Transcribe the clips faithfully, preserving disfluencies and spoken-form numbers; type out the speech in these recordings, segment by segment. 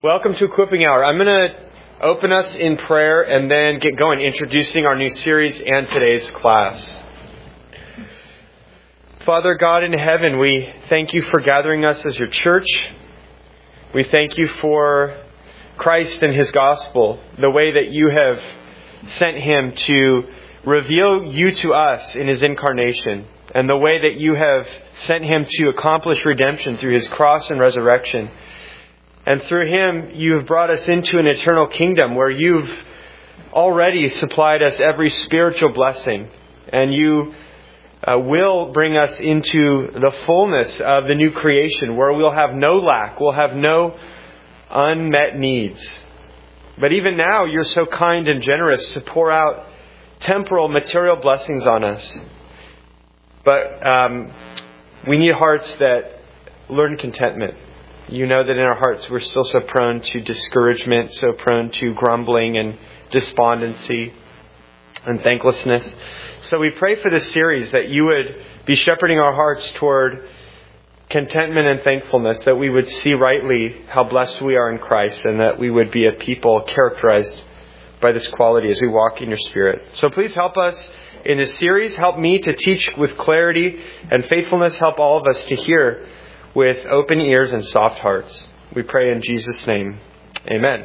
Welcome to Equipping Hour. I'm going to open us in prayer and then get going, introducing our new series and today's class. Father God in heaven, we thank you for gathering us as your church. We thank you for Christ and His gospel, the way that you have sent Him to reveal you to us in His incarnation, and the way that you have sent Him to accomplish redemption through His cross and resurrection. And through Him, you have brought us into an eternal kingdom where you've already supplied us every spiritual blessing. And you uh, will bring us into the fullness of the new creation where we'll have no lack, we'll have no unmet needs. But even now, you're so kind and generous to pour out temporal, material blessings on us. But um, we need hearts that learn contentment. You know that in our hearts we're still so prone to discouragement, so prone to grumbling and despondency and thanklessness. So we pray for this series that you would be shepherding our hearts toward contentment and thankfulness, that we would see rightly how blessed we are in Christ, and that we would be a people characterized by this quality as we walk in your Spirit. So please help us in this series. Help me to teach with clarity and faithfulness. Help all of us to hear with open ears and soft hearts. We pray in Jesus' name. Amen.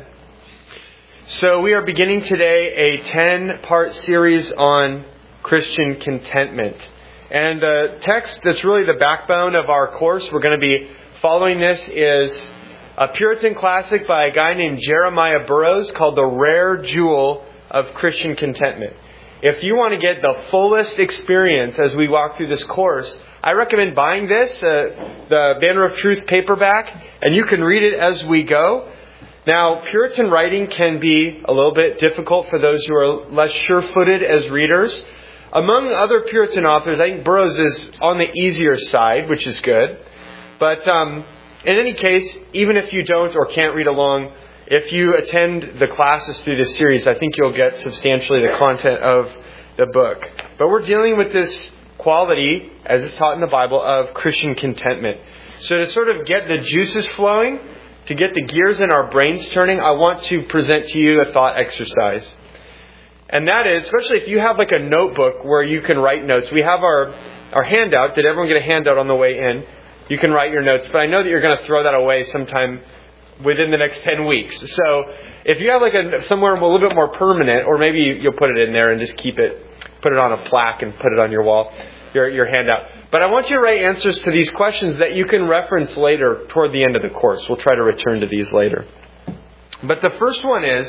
So we are beginning today a ten-part series on Christian contentment. And the text that's really the backbone of our course we're going to be following this is a Puritan classic by a guy named Jeremiah Burroughs called The Rare Jewel of Christian Contentment. If you want to get the fullest experience as we walk through this course, I recommend buying this, uh, the Banner of Truth paperback, and you can read it as we go. Now, Puritan writing can be a little bit difficult for those who are less sure-footed as readers. Among other Puritan authors, I think Burroughs is on the easier side, which is good. But um, in any case, even if you don't or can't read along, if you attend the classes through this series, I think you'll get substantially the content of the book. But we're dealing with this quality, as it's taught in the Bible, of Christian contentment. So to sort of get the juices flowing, to get the gears in our brains turning, I want to present to you a thought exercise. And that is, especially if you have like a notebook where you can write notes. We have our, our handout. Did everyone get a handout on the way in? You can write your notes, but I know that you're going to throw that away sometime within the next ten weeks. So if you have like a somewhere a little bit more permanent, or maybe you'll put it in there and just keep it, put it on a plaque and put it on your wall, your, your handout. But I want you to write answers to these questions that you can reference later toward the end of the course. We'll try to return to these later. But the first one is,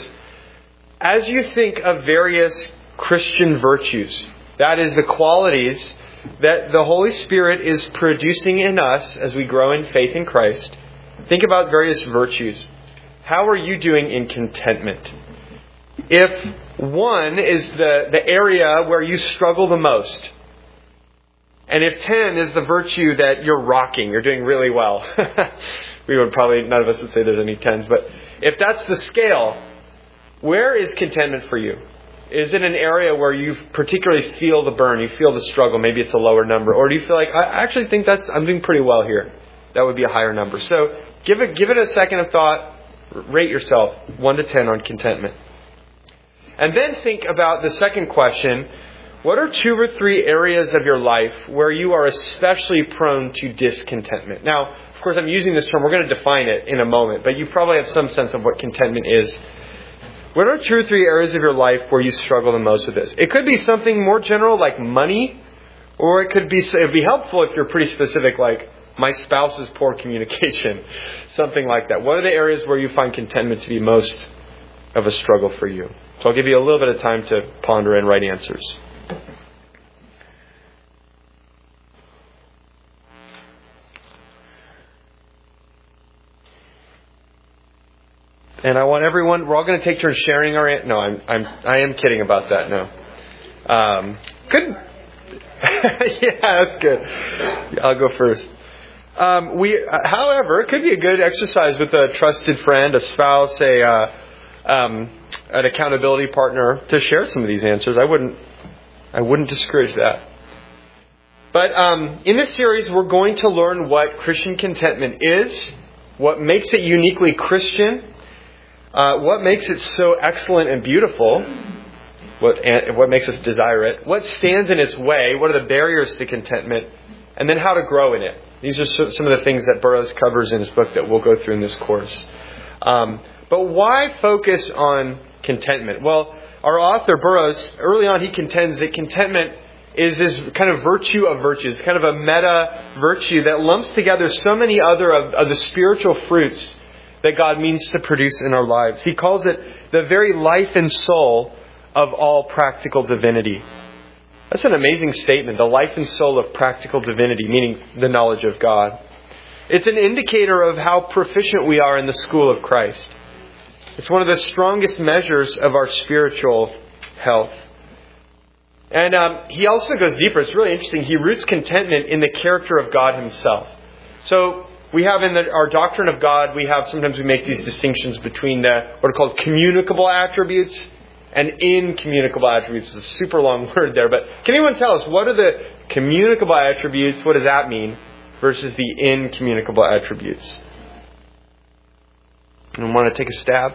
as you think of various Christian virtues, that is the qualities that the Holy Spirit is producing in us as we grow in faith in Christ, think about various virtues. How are you doing in contentment? If one is the, the area where you struggle the most, and if ten is the virtue that you're rocking, you're doing really well. We would probably, none of us would say there's any tens, but if that's the scale, where is contentment for you? Is it an area where you particularly feel the burn, you feel the struggle, maybe it's a lower number, or do you feel like, I actually think that's I'm doing pretty well here? That would be a higher number. So give it give it a second of thought. Rate yourself one to ten on contentment. And then think about the second question. What are two or three areas of your life where you are especially prone to discontentment? Now, of course, I'm using this term. We're going to define it in a moment. But you probably have some sense of what contentment is. What are two or three areas of your life where you struggle the most with this? It could be something more general like money. Or it could be, it'd be helpful if you're pretty specific like, my spouse's poor communication, something like that. What are the areas where you find contentment to be most of a struggle for you? So I'll give you a little bit of time to ponder and write answers. And I want everyone, we're all going to take turns sharing our, an- no, I'm, I'm, I am kidding about that, no. Um, good. Yeah, that's good. I'll go first. Um, we, however, it could be a good exercise with a trusted friend, a spouse, a uh, um, an accountability partner to share some of these answers. I wouldn't, I wouldn't discourage that. But um, in this series, we're going to learn what Christian contentment is, what makes it uniquely Christian, Uh, what makes it so excellent and beautiful? What, and what makes us desire it? What stands in its way? What are the barriers to contentment? And then how to grow in it. These are some of the things that Burroughs covers in his book that we'll go through in this course. Um, but why focus on contentment? Well, our author, Burroughs, early on he contends that contentment is this kind of virtue of virtues, kind of a meta virtue that lumps together so many other of, of the spiritual fruits that God means to produce in our lives. He calls it the very life and soul of all practical divinity. That's an amazing statement, the life and soul of practical divinity, meaning the knowledge of God. It's an indicator of how proficient we are in the school of Christ. It's one of the strongest measures of our spiritual health. And um, he also goes deeper. It's really interesting. He roots contentment in the character of God himself. So we have in the, our doctrine of God, we have sometimes we make these distinctions between the what are called communicable attributes and incommunicable attributes. It's a super long word there, but can anyone tell us what are the communicable attributes? What does that mean? Versus the incommunicable attributes. And want to take a stab?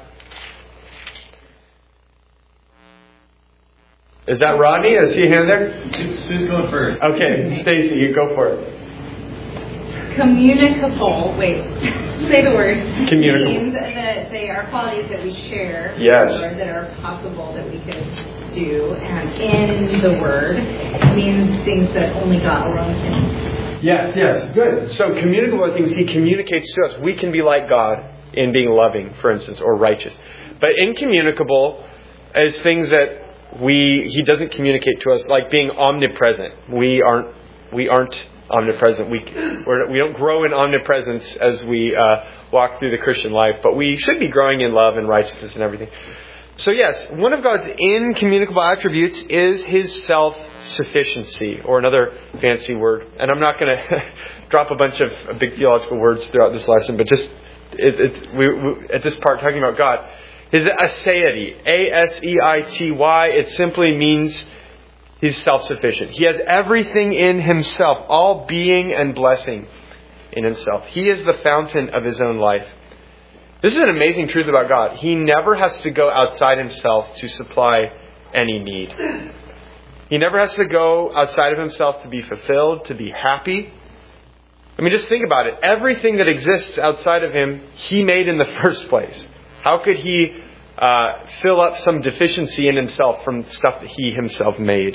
Is that Rodney? I see a hand there. Sue's going first. Okay, Stacy, you go for it. Communicable. Wait, say the word. Communicable. Means that they are qualities that we share. Yes. Or that are possible that we could do. And in the word means things that only God alone can. Yes, yes, good. So communicable are things He communicates to us. We can be like God in being loving, for instance, or righteous. But incommunicable is things that we He doesn't communicate to us, like being omnipresent. We aren't. We aren't. omnipresent. We we're, we don't grow in omnipresence as we uh, walk through the Christian life, but we should be growing in love and righteousness and everything. So yes, one of God's incommunicable attributes is His self-sufficiency, or another fancy word. And I'm not going to drop a bunch of big theological words throughout this lesson, but just it, it, we, we, at this part talking about God. His aseity, A S E I T Y, it simply means He's self-sufficient. He has everything in Himself, all being and blessing in Himself. He is the fountain of His own life. This is an amazing truth about God. He never has to go outside Himself to supply any need. He never has to go outside of Himself to be fulfilled, to be happy. I mean, just think about it. Everything that exists outside of Him, He made in the first place. How could He uh, fill up some deficiency in Himself from stuff that He Himself made?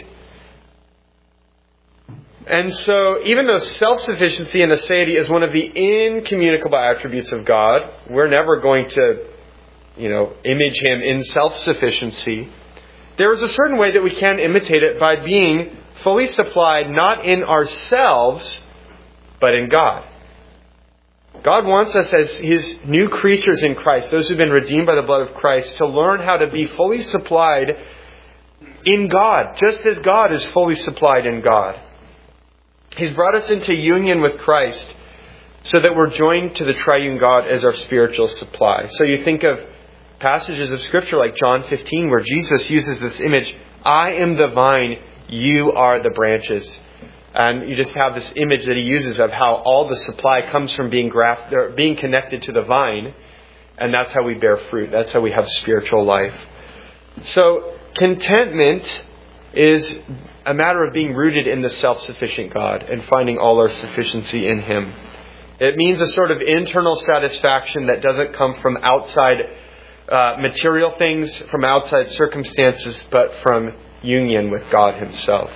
And so, even though self-sufficiency and aseity is one of the incommunicable attributes of God, we're never going to, you know, image Him in self-sufficiency. There is a certain way that we can imitate it by being fully supplied, not in ourselves, but in God. God wants us as His new creatures in Christ, those who've been redeemed by the blood of Christ, to learn how to be fully supplied in God, just as God is fully supplied in God. He's brought us into union with Christ so that we're joined to the triune God as our spiritual supply. So you think of passages of Scripture like John fifteen where Jesus uses this image, I am the vine, you are the branches. And you just have this image that He uses of how all the supply comes from being grafted, or being connected to the vine. And that's how we bear fruit. That's how we have spiritual life. So contentment is a matter of being rooted in the self-sufficient God and finding all our sufficiency in Him. It means a sort of internal satisfaction that doesn't come from outside uh, material things, from outside circumstances, but from union with God Himself.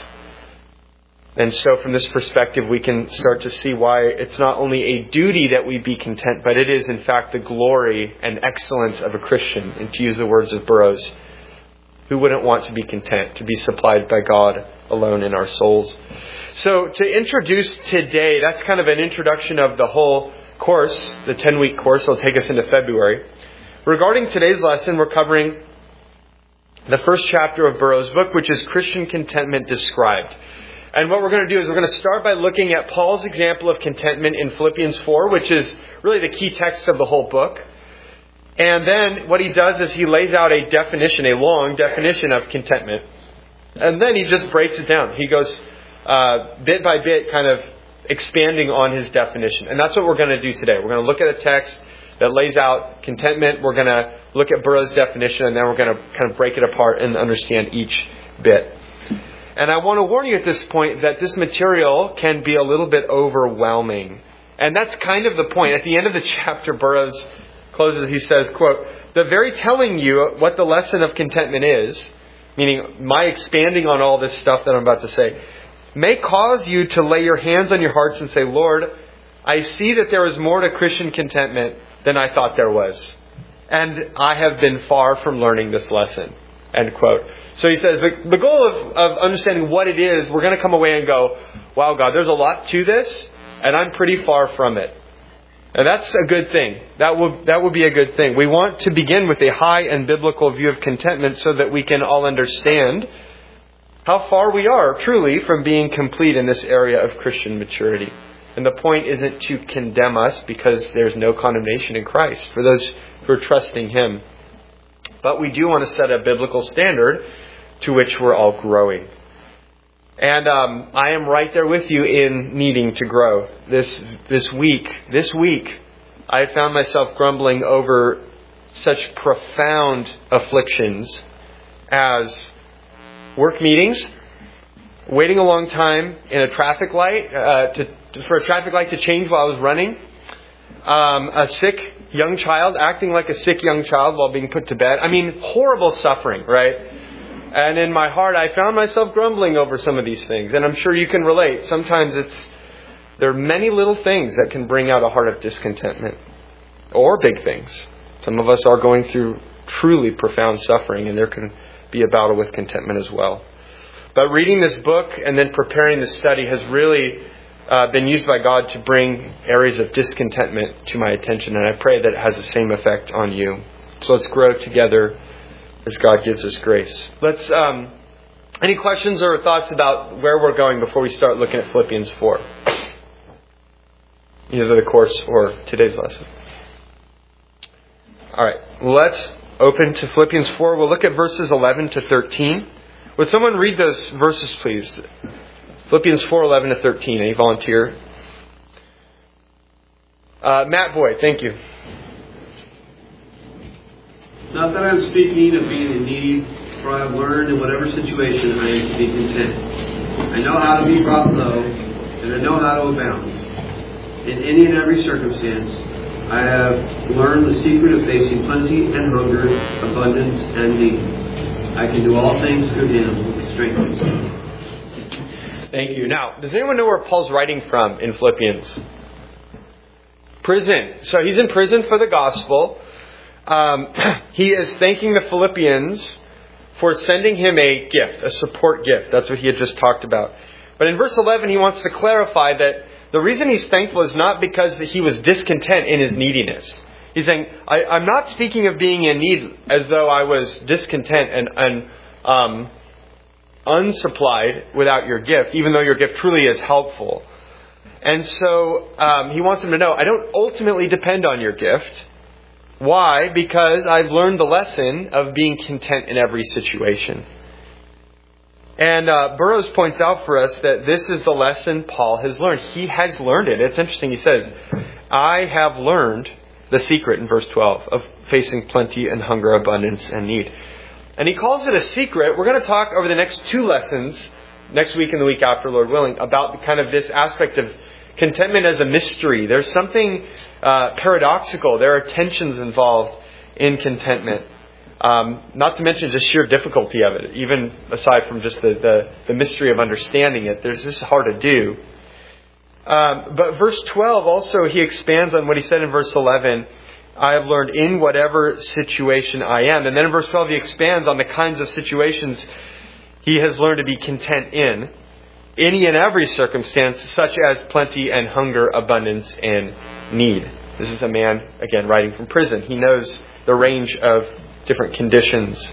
And so from this perspective, we can start to see why it's not only a duty that we be content, but it is in fact the glory and excellence of a Christian. And to use the words of Burroughs, who wouldn't want to be content, to be supplied by God alone in our souls? So to introduce today, that's kind of an introduction of the whole course, the ten-week course. It'll take us into February. Regarding today's lesson, we're covering the first chapter of Burroughs' book, which is Christian Contentment Described. And what we're going to do is we're going to start by looking at Paul's example of contentment in Philippians four, which is really the key text of the whole book. And then what he does is he lays out a definition, a long definition of contentment. And then he just breaks it down. He goes uh, bit by bit kind of expanding on his definition. And that's what we're going to do today. We're going to look at a text that lays out contentment. We're going to look at Burroughs' definition, and then we're going to kind of break it apart and understand each bit. And I want to warn you at this point that this material can be a little bit overwhelming. And that's kind of the point. At the end of the chapter, Burroughs closes, he says, quote, "The very telling you what the lesson of contentment is," meaning my expanding on all this stuff that I'm about to say, "may cause you to lay your hands on your hearts and say, Lord, I see that there is more to Christian contentment than I thought there was. And I have been far from learning this lesson." End quote. So he says the, the goal of, of understanding what it is, we're going to come away and go, wow, God, there's a lot to this, and I'm pretty far from it. And that's a good thing. That will, that would be a good thing. We want to begin with a high and biblical view of contentment so that we can all understand how far we are truly from being complete in this area of Christian maturity. And the point isn't to condemn us, because there's no condemnation in Christ for those who are trusting Him. But we do want to set a biblical standard to which we're all growing. And um, I am right there with you in needing to grow. This this week, this week, I found myself grumbling over such profound afflictions as work meetings, waiting a long time in a traffic light uh, to, to, for a traffic light to change while I was running, um, a sick young child acting like a sick young child while being put to bed. I mean, horrible suffering, right? And in my heart, I found myself grumbling over some of these things. And I'm sure you can relate. Sometimes it's there are many little things that can bring out a heart of discontentment. Or big things. Some of us are going through truly profound suffering, and there can be a battle with contentment as well. But reading this book and then preparing this study has really uh, been used by God to bring areas of discontentment to my attention. And I pray that it has the same effect on you. So let's grow together as God gives us grace. Let's. Um, any questions or thoughts about where we're going before we start looking at Philippians four? Either the course or today's lesson. All right. Let's open to Philippians four. We'll look at verses eleven to thirteen. Would someone read those verses, please? Philippians four, eleven to thirteen. Any volunteer? Uh, Matt Boyd, thank you. Not that I'm speaking of being in need, for I have learned in whatever situation I am to be content. I know how to be brought low, and I know how to abound. In any and every circumstance, I have learned the secret of facing plenty and hunger, abundance and need. I can do all things through Him who strengthens me. Thank you. Now, does anyone know where Paul's writing from in Philippians? Prison. So he's in prison for the gospel. Um, he is thanking the Philippians for sending him a gift, a support gift. That's what he had just talked about. But in verse eleven, he wants to clarify that the reason he's thankful is not because he was discontent in his neediness. He's saying, I, I'm not speaking of being in need as though I was discontent and, and um, unsupplied without your gift, even though your gift truly is helpful. And so um, he wants them to know, I don't ultimately depend on your gift. Why? Because I've learned the lesson of being content in every situation. And uh, Burroughs points out for us that this is the lesson Paul has learned. He has learned it. It's interesting. He says, I have learned the secret in verse twelve of facing plenty and hunger, abundance and need. And he calls it a secret. We're going to talk over the next two lessons, next week and the week after, Lord willing, about kind of this aspect of contentment as a mystery. There's something uh, paradoxical. There are tensions involved in contentment. Um, not to mention just sheer difficulty of it. Even aside from just the, the, the mystery of understanding it, there's this is hard to do. Um, but verse twelve also, he expands on what he said in verse eleven. I have learned in whatever situation I am. And then in verse twelve, he expands on the kinds of situations he has learned to be content in. Any and every circumstance, such as plenty and hunger, abundance and need. This is a man, again, writing from prison. He knows the range of different conditions.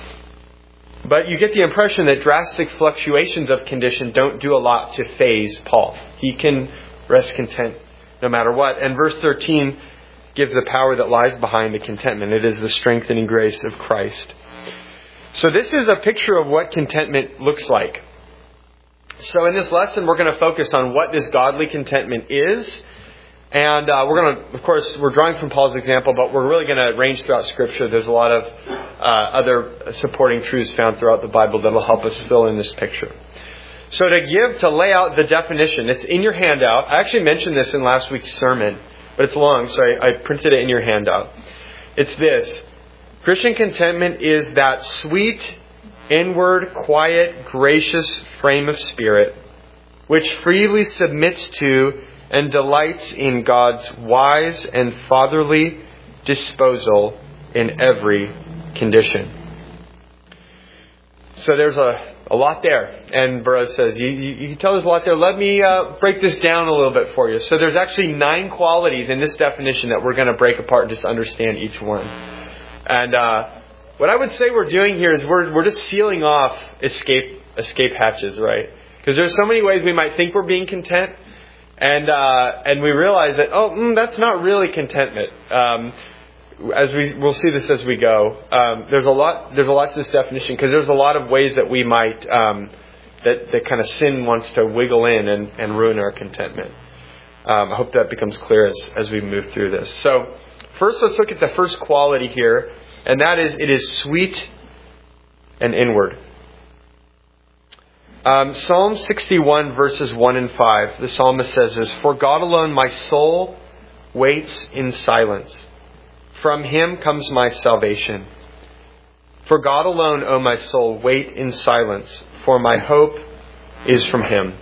But you get the impression that drastic fluctuations of condition don't do a lot to faze Paul. He can rest content no matter what. And verse thirteen gives the power that lies behind the contentment. It is the strengthening grace of Christ. So this is a picture of what contentment looks like. So in this lesson, we're going to focus on what this godly contentment is And uh, we're going to, of course, we're drawing from Paul's example, but we're really going to range throughout Scripture. There's a lot of uh, other supporting truths found throughout the Bible that will help us fill in this picture. So to give, to lay out the definition, it's in your handout. I actually mentioned this in last week's sermon, but it's long, so I, I printed it in your handout. It's this. Christian contentment is that sweet, inward, quiet, gracious frame of spirit which freely submits to and delights in God's wise and fatherly disposal in every condition. So there's a, a lot there. And Burroughs says, you, you, you can tell there's a lot there. Let me uh, break this down a little bit for you. So there's actually nine qualities in this definition that we're going to break apart and just understand each one. And uh, what I would say we're doing here is we're we're just sealing off escape escape hatches, right? Because there's so many ways we might think we're being content. And uh, and we realize that, oh, mm, that's not really contentment. Um, as we we'll see this as we go. Um, there's a lot there's a lot to this definition because there's a lot of ways that we might um, that that kind of sin wants to wiggle in and, and ruin our contentment. Um, I hope that becomes clear as as we move through this. So first, let's look at the first quality here, and that is it is sweet and inward. Um, Psalm sixty-one verses one and five, the psalmist says this, "For God alone my soul waits in silence. From Him comes my salvation. For God alone, O my soul, wait in silence, for my hope is from Him."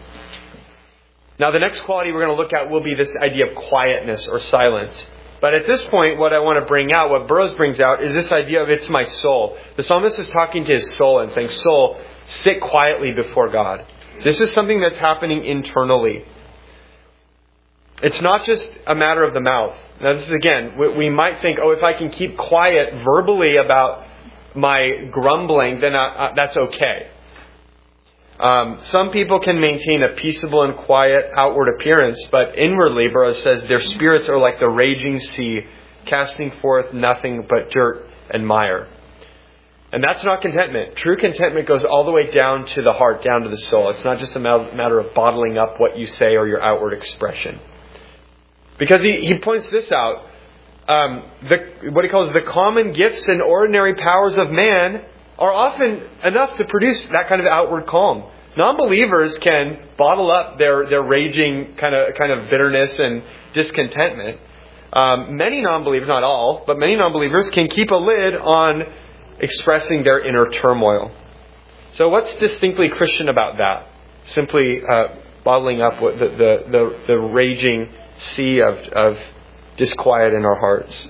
Now the next quality we're going to look at will be this idea of quietness or silence. But at this point, what I want to bring out, what Burroughs brings out, is this idea of it's my soul. The psalmist is talking to his soul and saying, "Soul, sit quietly before God." This is something that's happening internally. It's not just a matter of the mouth. Now this is, again, we, we might think, oh, if I can keep quiet verbally about my grumbling, then I, I, that's okay. Um, some people can maintain a peaceable and quiet outward appearance, but inwardly, Burroughs says, their spirits are like the raging sea, casting forth nothing but dirt and mire. And that's not contentment. True contentment goes all the way down to the heart, down to the soul. It's not just a matter of bottling up what you say or your outward expression. Because he, he points this out. Um, the, what he calls the common gifts and ordinary powers of man are often enough to produce that kind of outward calm. Non-believers can bottle up their, their raging kind of kind of bitterness and discontentment. Um, many non-believers, not all, but many non-believers can keep a lid on expressing their inner turmoil. So what's distinctly Christian about that? Simply uh, bottling up what the, the, the, the raging sea of, of disquiet in our hearts.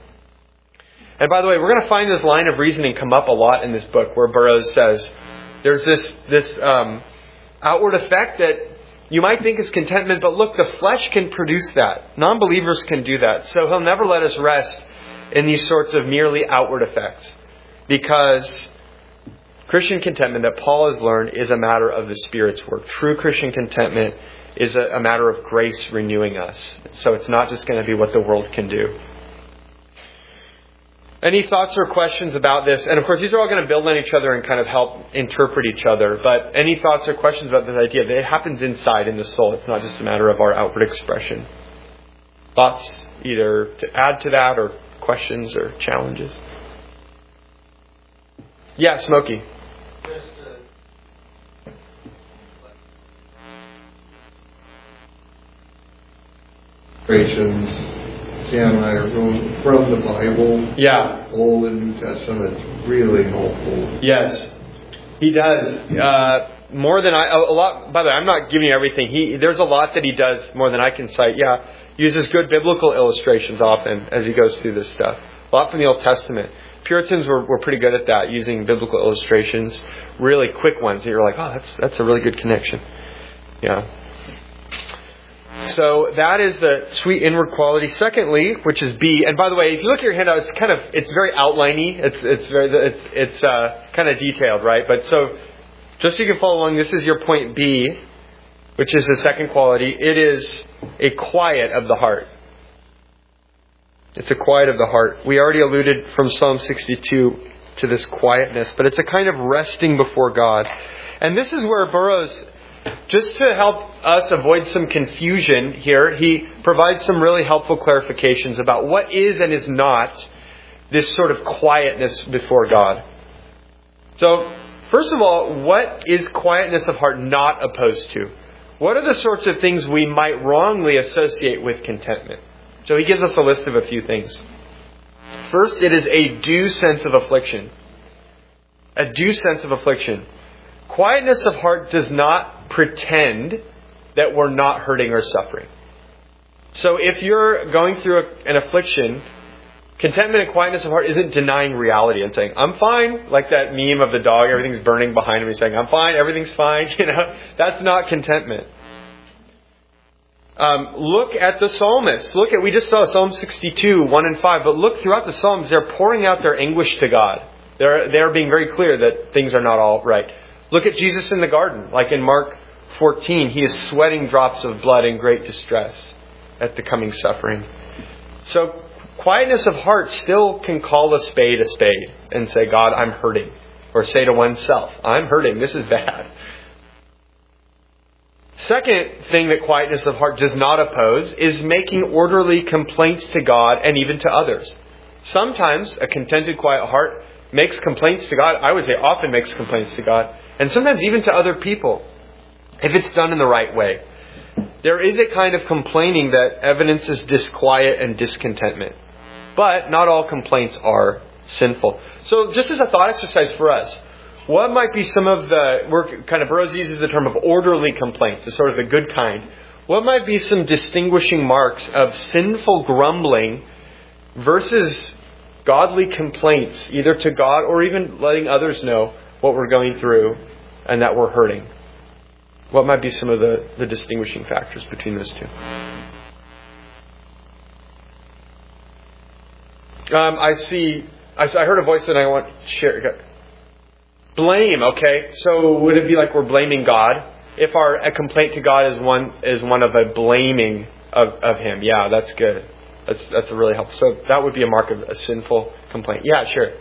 And by the way, we're going to find this line of reasoning come up a lot in this book where Burroughs says there's this, this um, outward effect that you might think is contentment, but look, the flesh can produce that. Non-believers can do that. So he'll never let us rest in these sorts of merely outward effects. Because Christian contentment that Paul has learned is a matter of the Spirit's work. True Christian contentment is a, a matter of grace renewing us. So it's not just going to be what the world can do. Any thoughts or questions about this? And of course, these are all going to build on each other and kind of help interpret each other. But any thoughts or questions about this idea that it happens inside in the soul? It's not just a matter of our outward expression. Thoughts either to add to that or questions or challenges? Yeah, Smokey. Just, uh, Sam and I are going from the Bible. Yeah. Old and New Testament. It's really helpful. Yes, he does. Uh, more than I, a lot, by the way, I'm not giving you everything. He, there's a lot that he does more than I can cite. Yeah. Uses good biblical illustrations often as he goes through this stuff. A lot from the Old Testament. Puritans were, were pretty good at that, using biblical illustrations, really quick ones that you're like, oh, that's that's a really good connection. Yeah. So that is the sweet inward quality. Secondly, which is B, and by the way, if you look at your handout, it's kind of it's very outliney. It's it's very it's it's uh, kind of detailed, right? But so just so you can follow along, this is your point B, which is the second quality. It is a quiet of the heart. It's a quiet of the heart. We already alluded from Psalm sixty-two to this quietness, but it's a kind of resting before God. And this is where Burroughs Just to help us avoid some confusion here, he provides some really helpful clarifications about what is and is not this sort of quietness before God. So, first of all, what is quietness of heart not opposed to? What are the sorts of things we might wrongly associate with contentment? So he gives us a list of a few things. First, it is a due sense of affliction. A due sense of affliction. Quietness of heart does not pretend that we're not hurting or suffering. So if you're going through a, an affliction, contentment and quietness of heart isn't denying reality and saying, I'm fine, like that meme of the dog, everything's burning behind him, he's saying, I'm fine, everything's fine. You know, that's not contentment. Um, look at the psalmists. Look at, we just saw Psalm sixty-two, one and five, but look throughout the Psalms, they're pouring out their anguish to God. They're, they're being very clear that things are not all right. Look at Jesus in the garden, like in Mark fourteen, he is sweating drops of blood in great distress at the coming suffering. So, quietness of heart still can call a spade a spade and say, God, I'm hurting. Or say to oneself, I'm hurting, this is bad. Second thing that quietness of heart does not oppose is making orderly complaints to God and even to others. Sometimes a contented, quiet heart makes complaints to God. I would say often makes complaints to God. And sometimes even to other people, if it's done in the right way. There is a kind of complaining that evidences disquiet and discontentment. But not all complaints are sinful. So just as a thought exercise for us, what might be some of the, we're kind of, Burroughs uses the term of orderly complaints, as sort of the good kind. What might be some distinguishing marks of sinful grumbling versus godly complaints, either to God or even letting others know what we're going through and that we're hurting? What might be some of the, the distinguishing factors between those two? Um, I see, I, I heard a voice that I want to share. Blame, okay. So would it be like we're blaming God? If our a complaint to God is one is one of a blaming of, of Him. Yeah, that's good. That's that's a really helpful. So that would be a mark of a sinful complaint. Yeah, sure.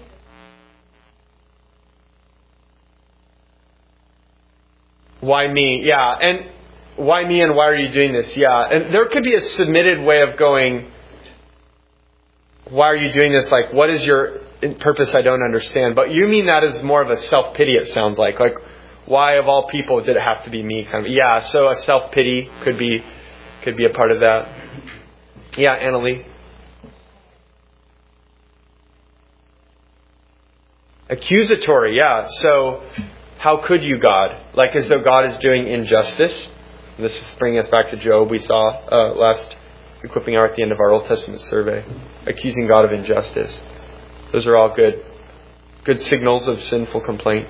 Why me? Yeah, and why me and why are you doing this? Yeah, and there could be a submitted way of going, why are you doing this? Like, what is your purpose? I don't understand. But you mean that as more of a self-pity, it sounds like. Like, why of all people did it have to be me? Kind of. Yeah, so a self-pity could be could be a part of that. Yeah, Annalie. Accusatory, yeah. So, how could you, God? Like as though God is doing injustice. This is bringing us back to Job. We saw uh, last equipping hour at the end of our Old Testament survey. Accusing God of injustice. Those are all good, good signals of sinful complaint.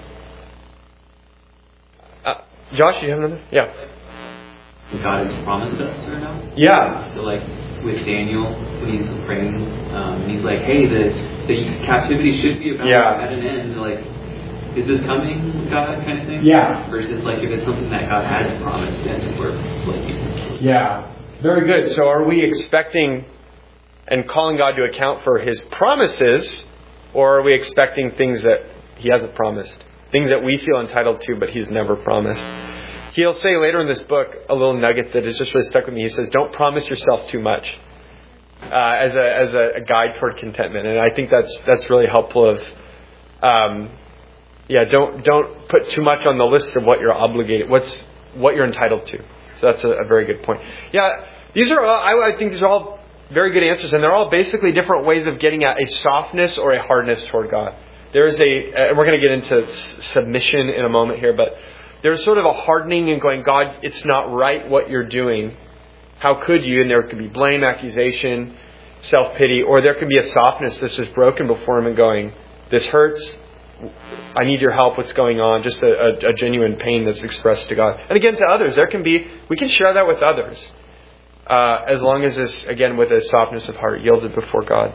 Uh, Josh, do you have another? Yeah. God has promised us or no? Yeah. So like with Daniel, when he's praying, um, he's like, hey, the the captivity should be about yeah. at an end. Like, is this coming, God, kind of thing? Yeah. Versus like if it's something that God has promised and we're like... Yeah. Very good. So are we expecting and calling God to account for His promises, or are we expecting things that He hasn't promised? Things that we feel entitled to, but He's never promised. He'll say later in this book a little nugget that has just really stuck with me. He says, don't promise yourself too much uh, as a as a, a guide toward contentment. And I think that's that's really helpful of, um, yeah, don't don't put too much on the list of what you're obligated, what's what you're entitled to. So that's a, a very good point. Yeah, these are all, I, I think these are all very good answers, and they're all basically different ways of getting at a softness or a hardness toward God. There is a, and we're going to get into submission in a moment here, but there's sort of a hardening and going, God, it's not right what you're doing. How could you? And there could be blame, accusation, self-pity, or there could be a softness that's just broken before Him and going, this hurts. I need your help. What's going on? Just a, a, a genuine pain that's expressed to God. And again, to others, there can be, we can share that with others. Uh, as long as it's, again, with a softness of heart, yielded before God.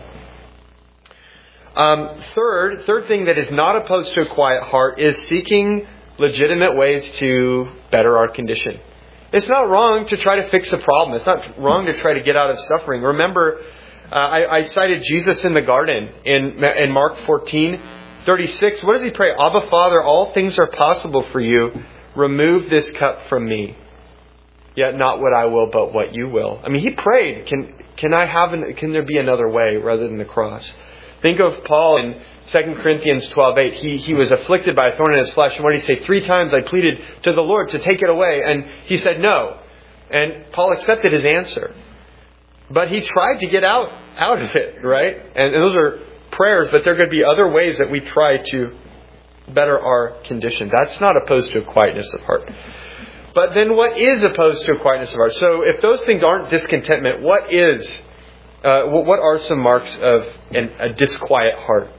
Um, third, third thing that is not opposed to a quiet heart is seeking legitimate ways to better our condition. It's not wrong to try to fix a problem. It's not wrong to try to get out of suffering. Remember, uh, I, I cited Jesus in the garden in, in Mark fourteen thirty-six. What does He pray? Abba, Father, all things are possible for you. remove this cup from me. Yet not what I will, but what you will. I mean, he prayed, can can I have an, can there be another way rather than the cross? Think of Paul in Second Corinthians twelve eight. He, he was afflicted by a thorn in his flesh. And what did he say? Three times I pleaded to the Lord to take it away. And he said no. And Paul accepted his answer. But he tried to get out, out of it, right? And, and those are prayers, but there are going to be other ways that we try to better our condition. That's not opposed to a quietness of heart. But then what is opposed to a quietness of heart? So if those things aren't discontentment, what is, uh, what are some marks of an, a disquiet heart?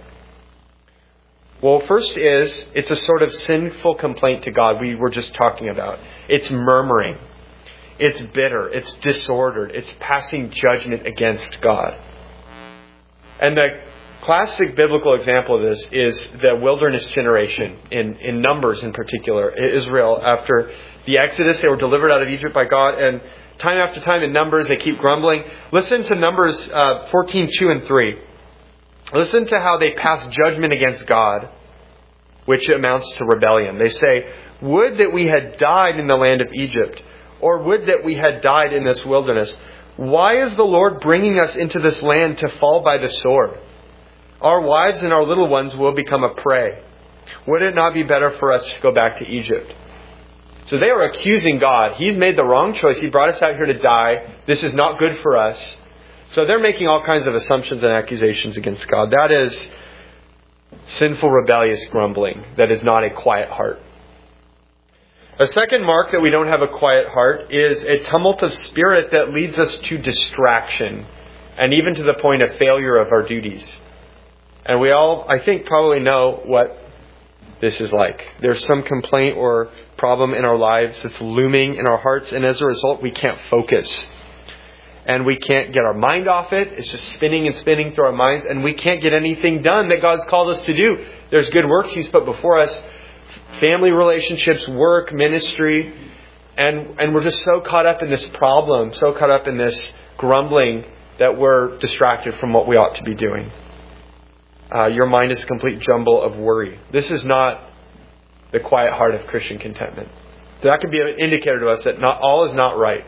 Well, first is, it's a sort of sinful complaint to God we were just talking about. It's murmuring. It's bitter. It's disordered. It's passing judgment against God. And the classic biblical example of this is the wilderness generation, in, in Numbers in particular. Israel, after the Exodus, they were delivered out of Egypt by God, and time after time in Numbers, they keep grumbling. Listen to Numbers uh, fourteen, two and three. Listen to how they pass judgment against God, which amounts to rebellion. They say, would that we had died in the land of Egypt, or would that we had died in this wilderness. Why is the Lord bringing us into this land to fall by the sword? Our wives and our little ones will become a prey. Would it not be better for us to go back to Egypt? So they are accusing God. He's made the wrong choice. He brought us out here to die. This is not good for us. So they're making all kinds of assumptions and accusations against God. That is sinful, rebellious grumbling. That is not a quiet heart. A second mark that we don't have a quiet heart is a tumult of spirit that leads us to distraction and even to the point of failure of our duties. And we all, I think, probably know what this is like. There's some complaint or problem in our lives that's looming in our hearts, and as a result, we can't focus. And we can't get our mind off it. It's just spinning and spinning through our minds, and we can't get anything done that God's called us to do. There's good works He's put before us. Family relationships, work, ministry. And, and we're just so caught up in this problem, so caught up in this grumbling that we're distracted from what we ought to be doing. Uh, your mind is a complete jumble of worry. This is not the quiet heart of Christian contentment. That could be an indicator to us that not all is not right.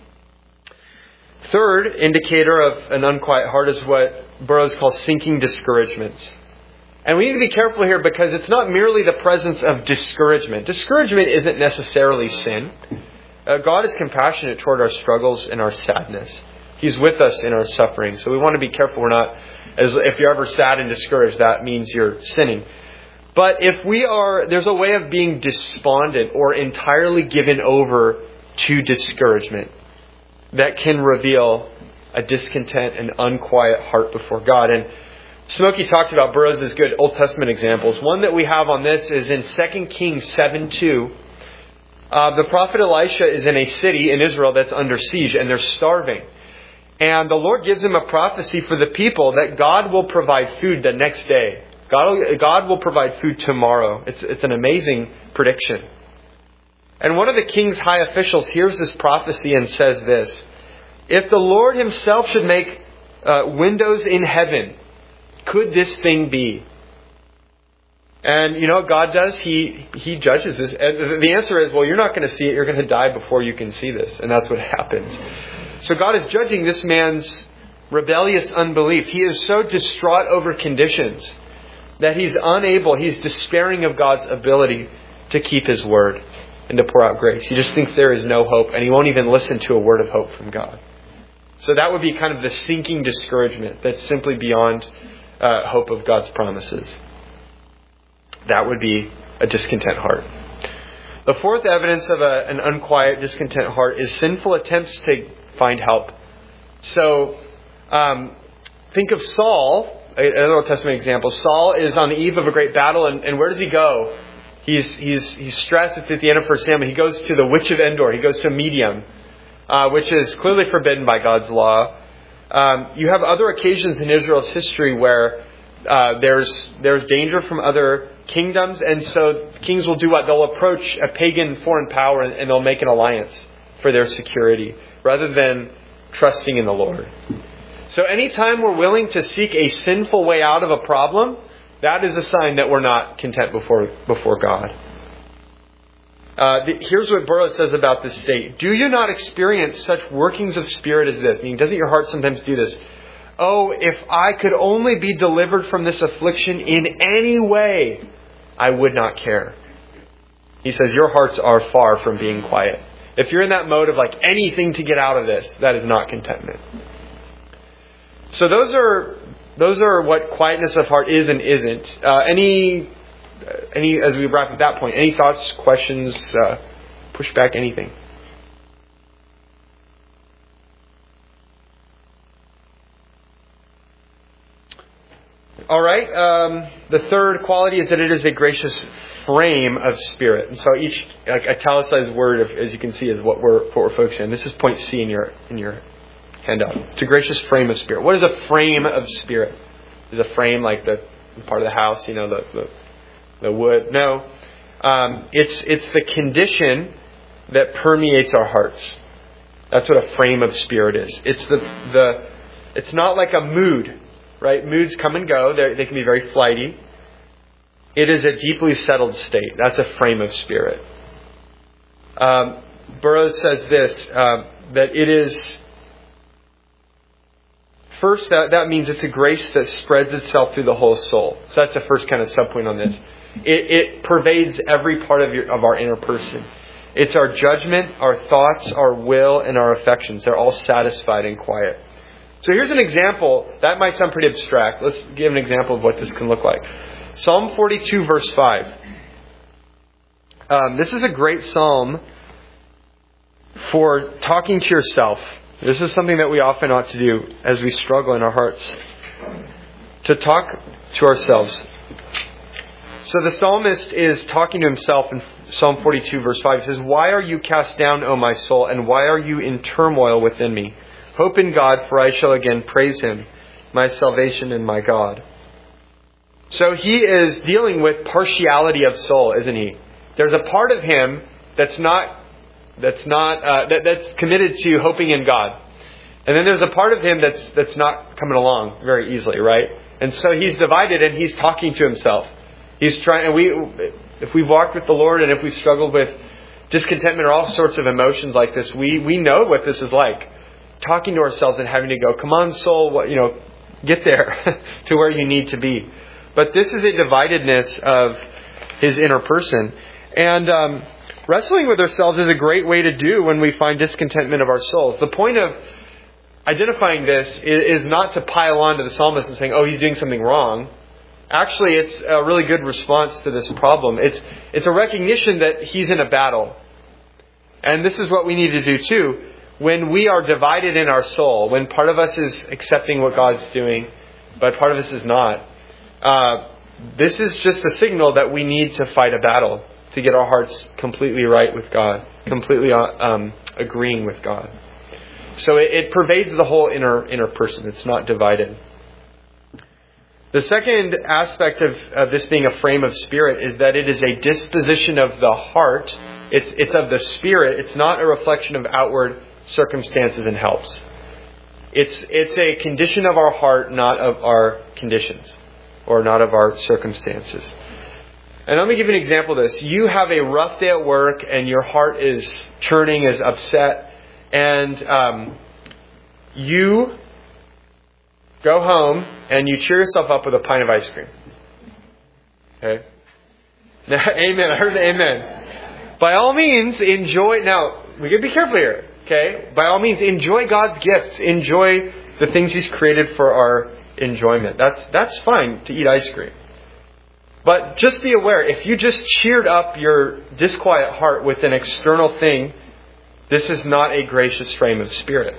Third indicator of an unquiet heart is what Burroughs calls sinking discouragements. And we need to be careful here because it's not merely the presence of discouragement. Discouragement isn't necessarily sin. Uh, God is compassionate toward our struggles and our sadness. He's with us in our suffering. So we want to be careful we're not, as if you're ever sad and discouraged, that means you're sinning. But if we are, there's a way of being despondent or entirely given over to discouragement that can reveal a discontent and unquiet heart before God. And Smokey talked about Burroughs' good Old Testament examples. One that we have on this is in Second Kings seven two. Uh, the prophet Elisha is in a city in Israel that's under siege and they're starving. And the Lord gives him a prophecy for the people that God will provide food the next day. God will, God will provide food tomorrow. It's, it's an amazing prediction. And one of the king's high officials hears this prophecy and says this: if the Lord Himself should make uh, windows in heaven, could this thing be? And you know what God does? He He judges this. And the answer is, well, you're not going to see it. You're going to die before you can see this. And that's what happens. So God is judging this man's rebellious unbelief. He is so distraught over conditions that he's unable, he's despairing of God's ability to keep His word and to pour out grace. He just thinks there is no hope, and he won't even listen to a word of hope from God. So that would be kind of the sinking discouragement that's simply beyond uh, hope of God's promises. That would be a discontent heart. The fourth evidence of a, an unquiet, discontent heart is sinful attempts to find help. So, um, think of Saul, another Old Testament example. Saul is on the eve of a great battle, and, and where does he go? He's he's he's stressed. It's at the end of First Samuel. He goes to the witch of Endor. He goes to a medium, uh, which is clearly forbidden by God's law. Um, you have other occasions in Israel's history where uh, there's there's danger from other kingdoms, and so kings will do what? They'll approach a pagan foreign power and, and they'll make an alliance for their security rather than trusting in the Lord. So anytime we're willing to seek a sinful way out of a problem, that is a sign that we're not content before before God. Uh, the, here's what Burroughs says about this state. Do you not experience such workings of spirit as this? Meaning, doesn't your heart sometimes do this? Oh, if I could only be delivered from this affliction in any way, I would not care. He says your hearts are far from being quiet. If you're in that mode of like anything to get out of this, that is not contentment. So those are those are what quietness of heart is and isn't. Uh, any any as we wrap at that point, any thoughts, questions, uh, pushback, anything? All right. Um, the third quality is that it is a gracious frame of spirit. And so each like, italicized word, of, as you can see, is what we're what we're focusing on. This is point C in your in your handout. It's a gracious frame of spirit. What is a frame of spirit? Is a frame like the part of the house, you know, the the, the wood? No. Um, it's it's the condition that permeates our hearts. That's what a frame of spirit is. It's the the. It's not like a mood. Right? Moods come and go. They're, they can be very flighty. It is a deeply settled state. That's a frame of spirit. Um, Burroughs says this, uh, that it is... First, that, that means it's a grace that spreads itself through the whole soul. So that's the first kind of subpoint on this. It, it pervades every part of, your, of our inner person. It's our judgment, our thoughts, our will, and our affections. They're all satisfied and quiet. So here's an example. That might sound pretty abstract. Let's give an example of what this can look like. Psalm forty-two, verse five. Um, this is a great psalm for talking to yourself. This is something that we often ought to do as we struggle in our hearts. To talk to ourselves. So the psalmist is talking to himself in Psalm forty-two, verse five. He says, "Why are you cast down, O my soul, and why are you in turmoil within me? Hope in God, for I shall again praise Him, my salvation and my God." So he is dealing with partiality of soul, isn't he? There's a part of him that's not that's not uh, that, that's committed to hoping in God, and then there's a part of him that's that's not coming along very easily, right? And so he's divided, and he's talking to himself. He's trying. And we, if we've walked with the Lord, and if we've struggled with discontentment or all sorts of emotions like this, we we know what this is like. Talking to ourselves and having to go, come on, soul, what, you know, get there to where you need to be. But this is a dividedness of his inner person. And um, wrestling with ourselves is a great way to do when we find discontentment of our souls. The point of identifying this is, is not to pile on to the psalmist and saying, oh, he's doing something wrong. Actually, it's a really good response to this problem. It's it's a recognition that he's in a battle. And this is what we need to do too. When we are divided in our soul, when part of us is accepting what God's doing, but part of us is not, uh, this is just a signal that we need to fight a battle to get our hearts completely right with God, completely um, agreeing with God. So it, it pervades the whole inner inner person. It's not divided. The second aspect of, of this being a frame of spirit is that it is a disposition of the heart. It's it's of the spirit. It's not a reflection of outward circumstances and helps. It's it's a condition of our heart, not of our conditions, or not of our circumstances. And let me give you an example of this. You have a rough day at work, and your heart is churning, is upset, and um, you go home and you cheer yourself up with a pint of ice cream. Okay? Now, amen. I heard the amen. By all means, enjoy. Now, we got to be careful here. Okay? By all means, enjoy God's gifts. Enjoy the things He's created for our enjoyment. That's that's fine to eat ice cream. But just be aware, if you just cheered up your disquiet heart with an external thing, this is not a gracious frame of spirit.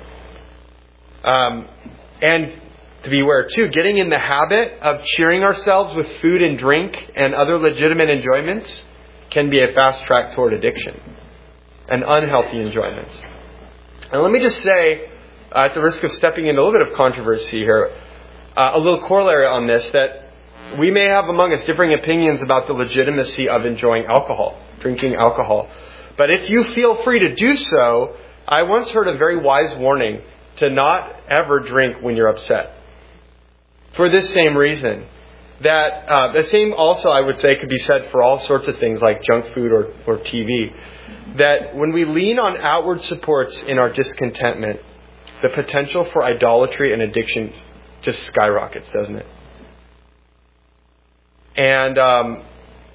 Um, and to be aware too, getting in the habit of cheering ourselves with food and drink and other legitimate enjoyments can be a fast track toward addiction and unhealthy enjoyments. And let me just say, uh, at the risk of stepping into a little bit of controversy here, uh, a little corollary on this, that we may have among us differing opinions about the legitimacy of enjoying alcohol, drinking alcohol. But if you feel free to do so, I once heard a very wise warning to not ever drink when you're upset. For this same reason, that uh, the same also, I would say, could be said for all sorts of things like junk food or, or T V. That when we lean on outward supports in our discontentment, the potential for idolatry and addiction just skyrockets, doesn't it? And um,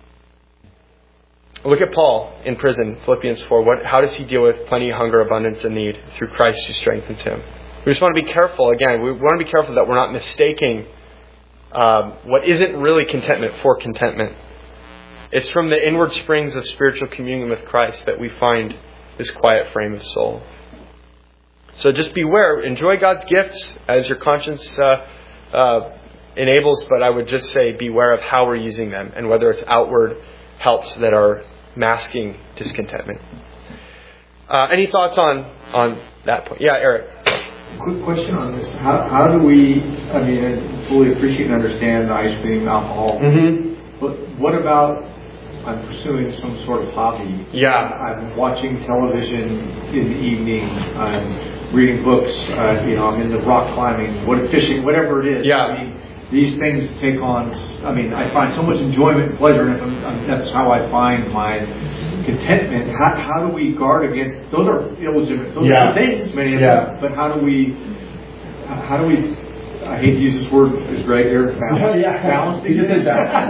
look at Paul in prison, Philippians four. What, how does he deal with plenty, hunger, abundance, and need? Through Christ who strengthens him. We just want to be careful. Again, we want to be careful that we're not mistaking um, what isn't really contentment for contentment. It's from the inward springs of spiritual communion with Christ that we find this quiet frame of soul. So just beware. Enjoy God's gifts as your conscience uh, uh, enables, but I would just say beware of how we're using them and whether it's outward helps that are masking discontentment. Uh, any thoughts on, on that point? Yeah, Eric. Quick question on this. How, how do we, I mean, I fully appreciate and understand the ice cream, alcohol, Mm-hmm. but what about I'm pursuing some sort of hobby? Yeah. I'm watching television in the evenings. I'm reading books. Uh, you know, I'm into rock climbing, what fishing, whatever it is. Yeah. I mean, these things take on. I mean, I find so much enjoyment and pleasure, and I'm, I'm, that's how I find my contentment. How, how do we guard against? Those are illegitimate. Those Yeah. are things, many of Yeah. them. But how do we? How do we? I hate to use this word. Is Greg here? Balance. Yeah. Balance these things.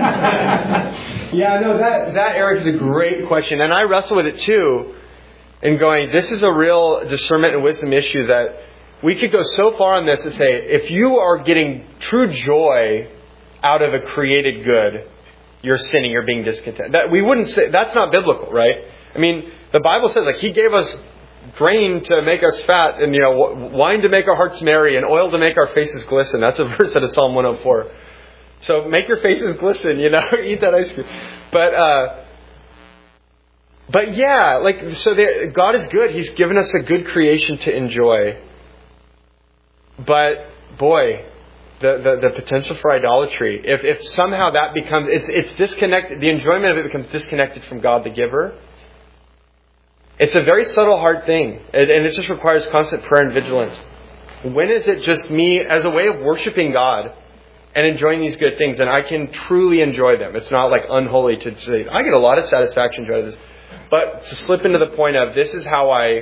Yeah, no, that, that, Eric, is a great question. And I wrestle with it too in going, this is a real discernment and wisdom issue that we could go so far on this to say, if you are getting true joy out of a created good, you're sinning, you're being discontent. That we wouldn't say, that's not biblical, right? I mean, the Bible says, like, He gave us grain to make us fat, and, you know, wine to make our hearts merry, and oil to make our faces glisten. That's a verse out of Psalm one oh four. So make your faces glisten, you know, eat that ice cream. But, uh, but yeah, like, so there, God is good. He's given us a good creation to enjoy. But, boy, the, the, the potential for idolatry, if, if somehow that becomes, it's, it's disconnected, the enjoyment of it becomes disconnected from God the giver. It's a very subtle, hard thing, and it just requires constant prayer and vigilance. When is it just me as a way of worshiping God and enjoying these good things, and I can truly enjoy them? It's not like unholy to say, I get a lot of satisfaction out of this. But to slip into the point of, this is how I,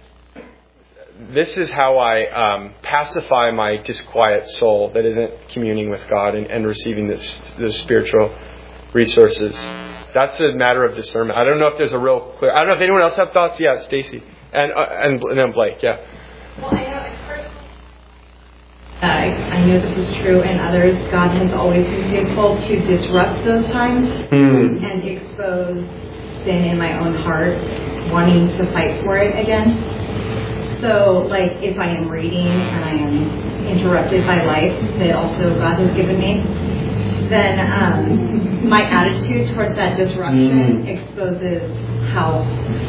this is how I um, pacify my disquiet soul that isn't communing with God and, and receiving this, this spiritual resources. That's a matter of discernment. I don't know if there's a real clear... I don't know if anyone else have thoughts. Yeah, Stacy. And, uh, and and then Blake, yeah. Well, I know it's personal. Uh, I know this is true in others. God has always been faithful to disrupt those times Hmm. and expose sin in my own heart, wanting to fight for it again. So, like, if I am reading and I am interrupted by life that also God has given me, then um, my attitude towards that disruption mm. exposes how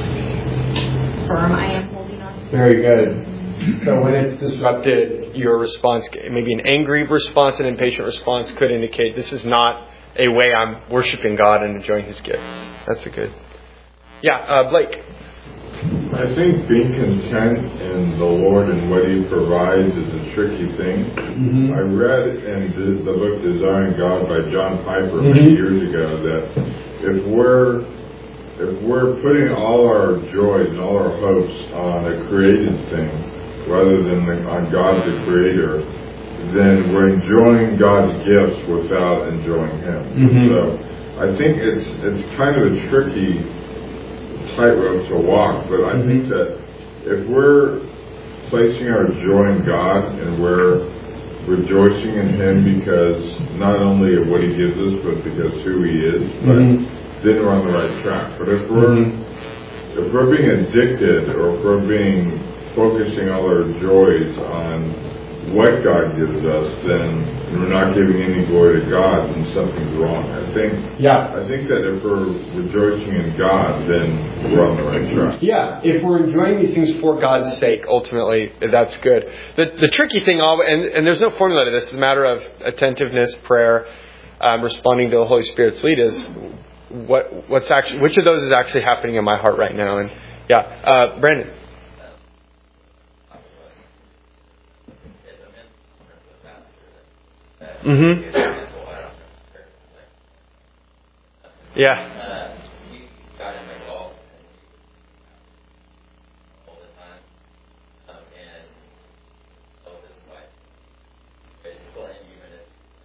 firm I am holding on. Very good. So when it's disrupted, your response, maybe an angry response, an impatient response, could indicate this is not a way I'm worshiping God and enjoying His gifts. That's a good. Yeah, uh, Blake. I think being content in the Lord and what He provides is a tricky thing. Mm-hmm. I read in the, the book Desiring God by John Piper mm-hmm. many years ago that if we're if we're putting all our joys and all our hopes on a created thing rather than the, on God the Creator, then we're enjoying God's gifts without enjoying Him. Mm-hmm. So I think it's it's kind of a tricky tightrope to walk, but I think that if we're placing our joy in God and we're rejoicing in Him because not only of what He gives us, but because who He is, but mm-hmm. then we're on the right track. But if we're mm-hmm. if we're being addicted, or if we're being focusing all our joys on what God gives us, then we're not giving any glory to God, then something's wrong. I think yeah. I think that if we're rejoicing in God, then we're on the right track. Yeah, if we're enjoying these things for God's sake, ultimately, that's good. The the tricky thing, and, and there's no formula to this, it's a matter of attentiveness, prayer, um, responding to the Holy Spirit's lead, is what what's actually, which of those is actually happening in my heart right now? And yeah, uh, Brandon. Mm-hmm. Yeah. Uh, we got into golf all the time, um, and both his wife, physical and human,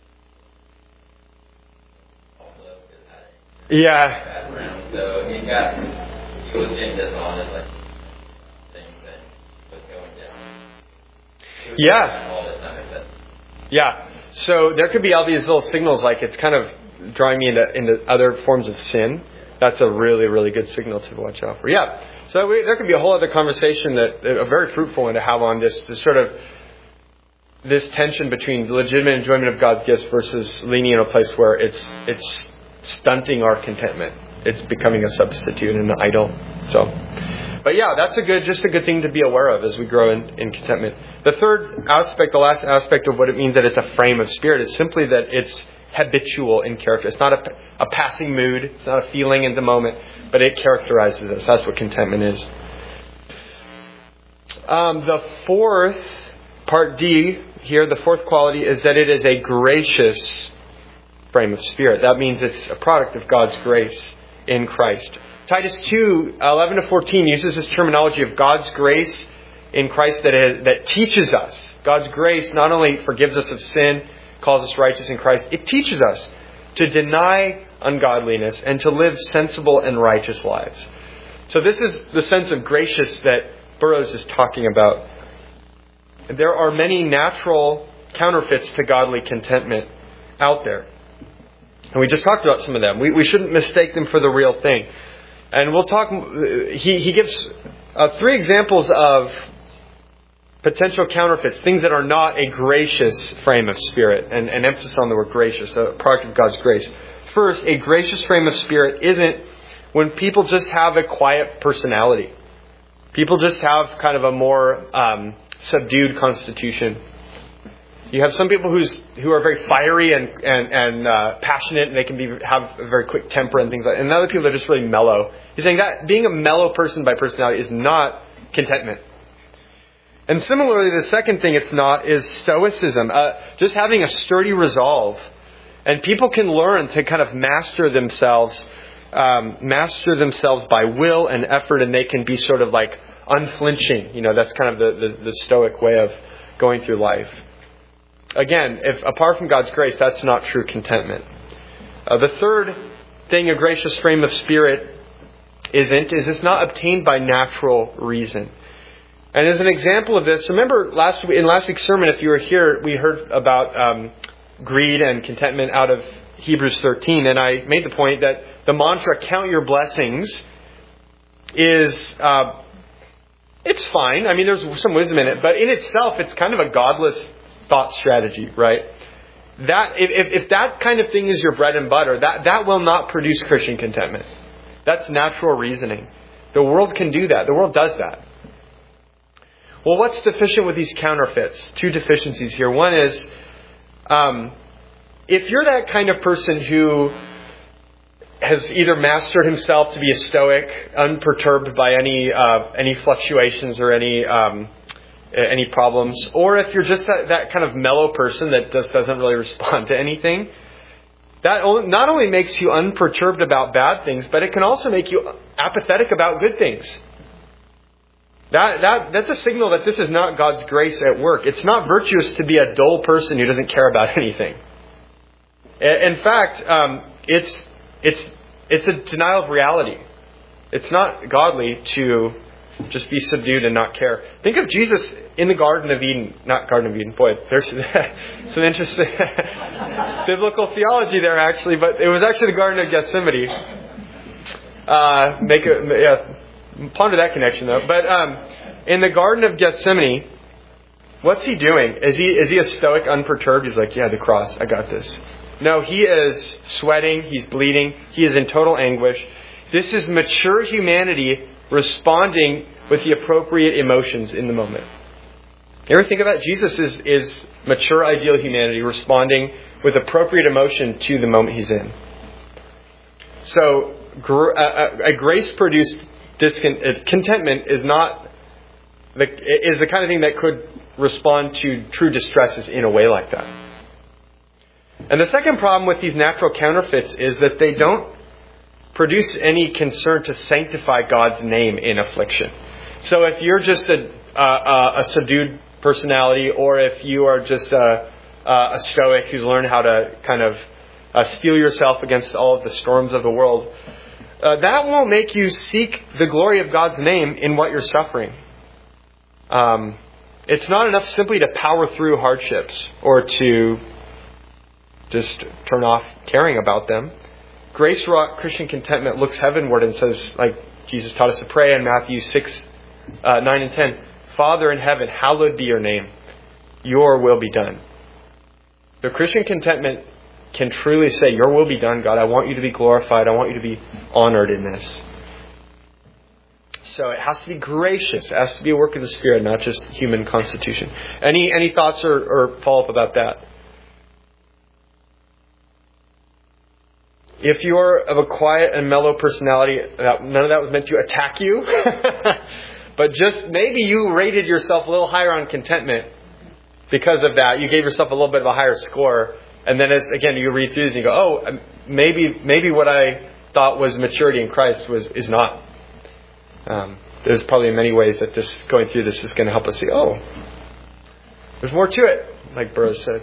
also is having Yeah. background. So he got, he was being dishonest, like things, and was going down. Yeah. All the time, but Yeah. So there could be all these little signals, like it's kind of drawing me into, into other forms of sin. That's a really, really good signal to watch out for. Yeah. So we, there could be a whole other conversation that a very fruitful one to have on this, this sort of this tension between legitimate enjoyment of God's gifts versus leaning in a place where it's it's stunting our contentment. It's becoming a substitute and an idol. So, but yeah, that's a good, just a good thing to be aware of as we grow in, in contentment. The third aspect, the last aspect of what it means that it's a frame of spirit is simply that it's habitual in character. It's not a, a passing mood. It's not a feeling in the moment, but it characterizes us. That's what contentment is. Um, the fourth, part D here, the fourth quality is that it is a gracious frame of spirit. That means it's a product of God's grace in Christ. Titus two, eleven to fourteen uses this terminology of God's grace in Christ that is, that teaches us. God's grace not only forgives us of sin, calls us righteous in Christ, it teaches us to deny ungodliness and to live sensible and righteous lives. So this is the sense of gracious that Burroughs is talking about. There are many natural counterfeits to godly contentment out there. And we just talked about some of them. We, we shouldn't mistake them for the real thing. And we'll talk, he, he gives uh, three examples of potential counterfeits, things that are not a gracious frame of spirit, and, and emphasis on the word gracious, a product of God's grace. First, a gracious frame of spirit isn't when people just have a quiet personality. People just have kind of a more um, subdued constitution. You have some people who's who are very fiery and and, and uh, passionate, and they can be have a very quick temper and things like that. And other people that are just really mellow. He's saying that being a mellow person by personality is not contentment. And similarly, the second thing it's not is stoicism. Uh, just having a sturdy resolve. And people can learn to kind of master themselves, um, master themselves by will and effort, and they can be sort of like unflinching. You know, that's kind of the, the, the stoic way of going through life. Again, if apart from God's grace, that's not true contentment. Uh, the third thing a gracious frame of spirit isn't, is it's not obtained by natural reason. And as an example of this, remember last in last week's sermon, if you were here, we heard about um, greed and contentment out of Hebrews thirteen. And I made the point that the mantra, count your blessings, is, uh, it's fine. I mean, there's some wisdom in it. But in itself, it's kind of a godless thought strategy, right? That if, if that kind of thing is your bread and butter, that, that will not produce Christian contentment. That's natural reasoning. The world can do that. The world does that. Well, what's deficient with these counterfeits? Two deficiencies here. One is, um, if you're that kind of person who has either mastered himself to be a stoic, unperturbed by any uh, any fluctuations or any um, any problems, or if you're just that, that kind of mellow person that just doesn't really respond to anything, that not only makes you unperturbed about bad things, but it can also make you apathetic about good things. That that that's a signal that this is not God's grace at work. It's not virtuous to be a dull person who doesn't care about anything. In fact, um, it's it's it's a denial of reality. It's not godly to just be subdued and not care. Think of Jesus in the Garden of Eden. Not Garden of Eden. Boy, there's some interesting biblical theology there, actually. But it was actually the Garden of Gethsemane. Uh, make a yeah, ponder that connection though. But um, in the Garden of Gethsemane, what's he doing? Is he is he a stoic, unperturbed? He's like, yeah, the cross. I got this. No, he is sweating. He's bleeding. He is in total anguish. This is mature humanity responding with the appropriate emotions in the moment. You ever think of that? Jesus is, is mature, ideal humanity responding with appropriate emotion to the moment he's in. So, gr- a, a grace-produced discon- contentment is not the, is the kind of thing that could respond to true distresses in a way like that. And the second problem with these natural counterfeits is that they don't produce any concern to sanctify God's name in affliction. So if you're just a, a, a subdued personality, or if you are just a, a stoic who's learned how to kind of uh, steel yourself against all of the storms of the world, uh, that won't make you seek the glory of God's name in what you're suffering. Um, it's not enough simply to power through hardships or to just turn off caring about them. Grace wrought Christian contentment looks heavenward and says, like Jesus taught us to pray in Matthew six, uh, nine and ten, Father in heaven, hallowed be your name. Your will be done. The Christian contentment can truly say, your will be done, God. I want you to be glorified. I want you to be honored in this. So it has to be gracious. It has to be a work of the Spirit, not just human constitution. Any any thoughts or, or follow-up about that? If you're of a quiet and mellow personality, that, none of that was meant to attack you. But just maybe you rated yourself a little higher on contentment because of that. You gave yourself a little bit of a higher score. And then as, again, you read through this and you go, oh, maybe maybe what I thought was maturity in Christ was is not. Um, there's probably many ways that this going through this is going to help us see, oh, there's more to it, like Burroughs said.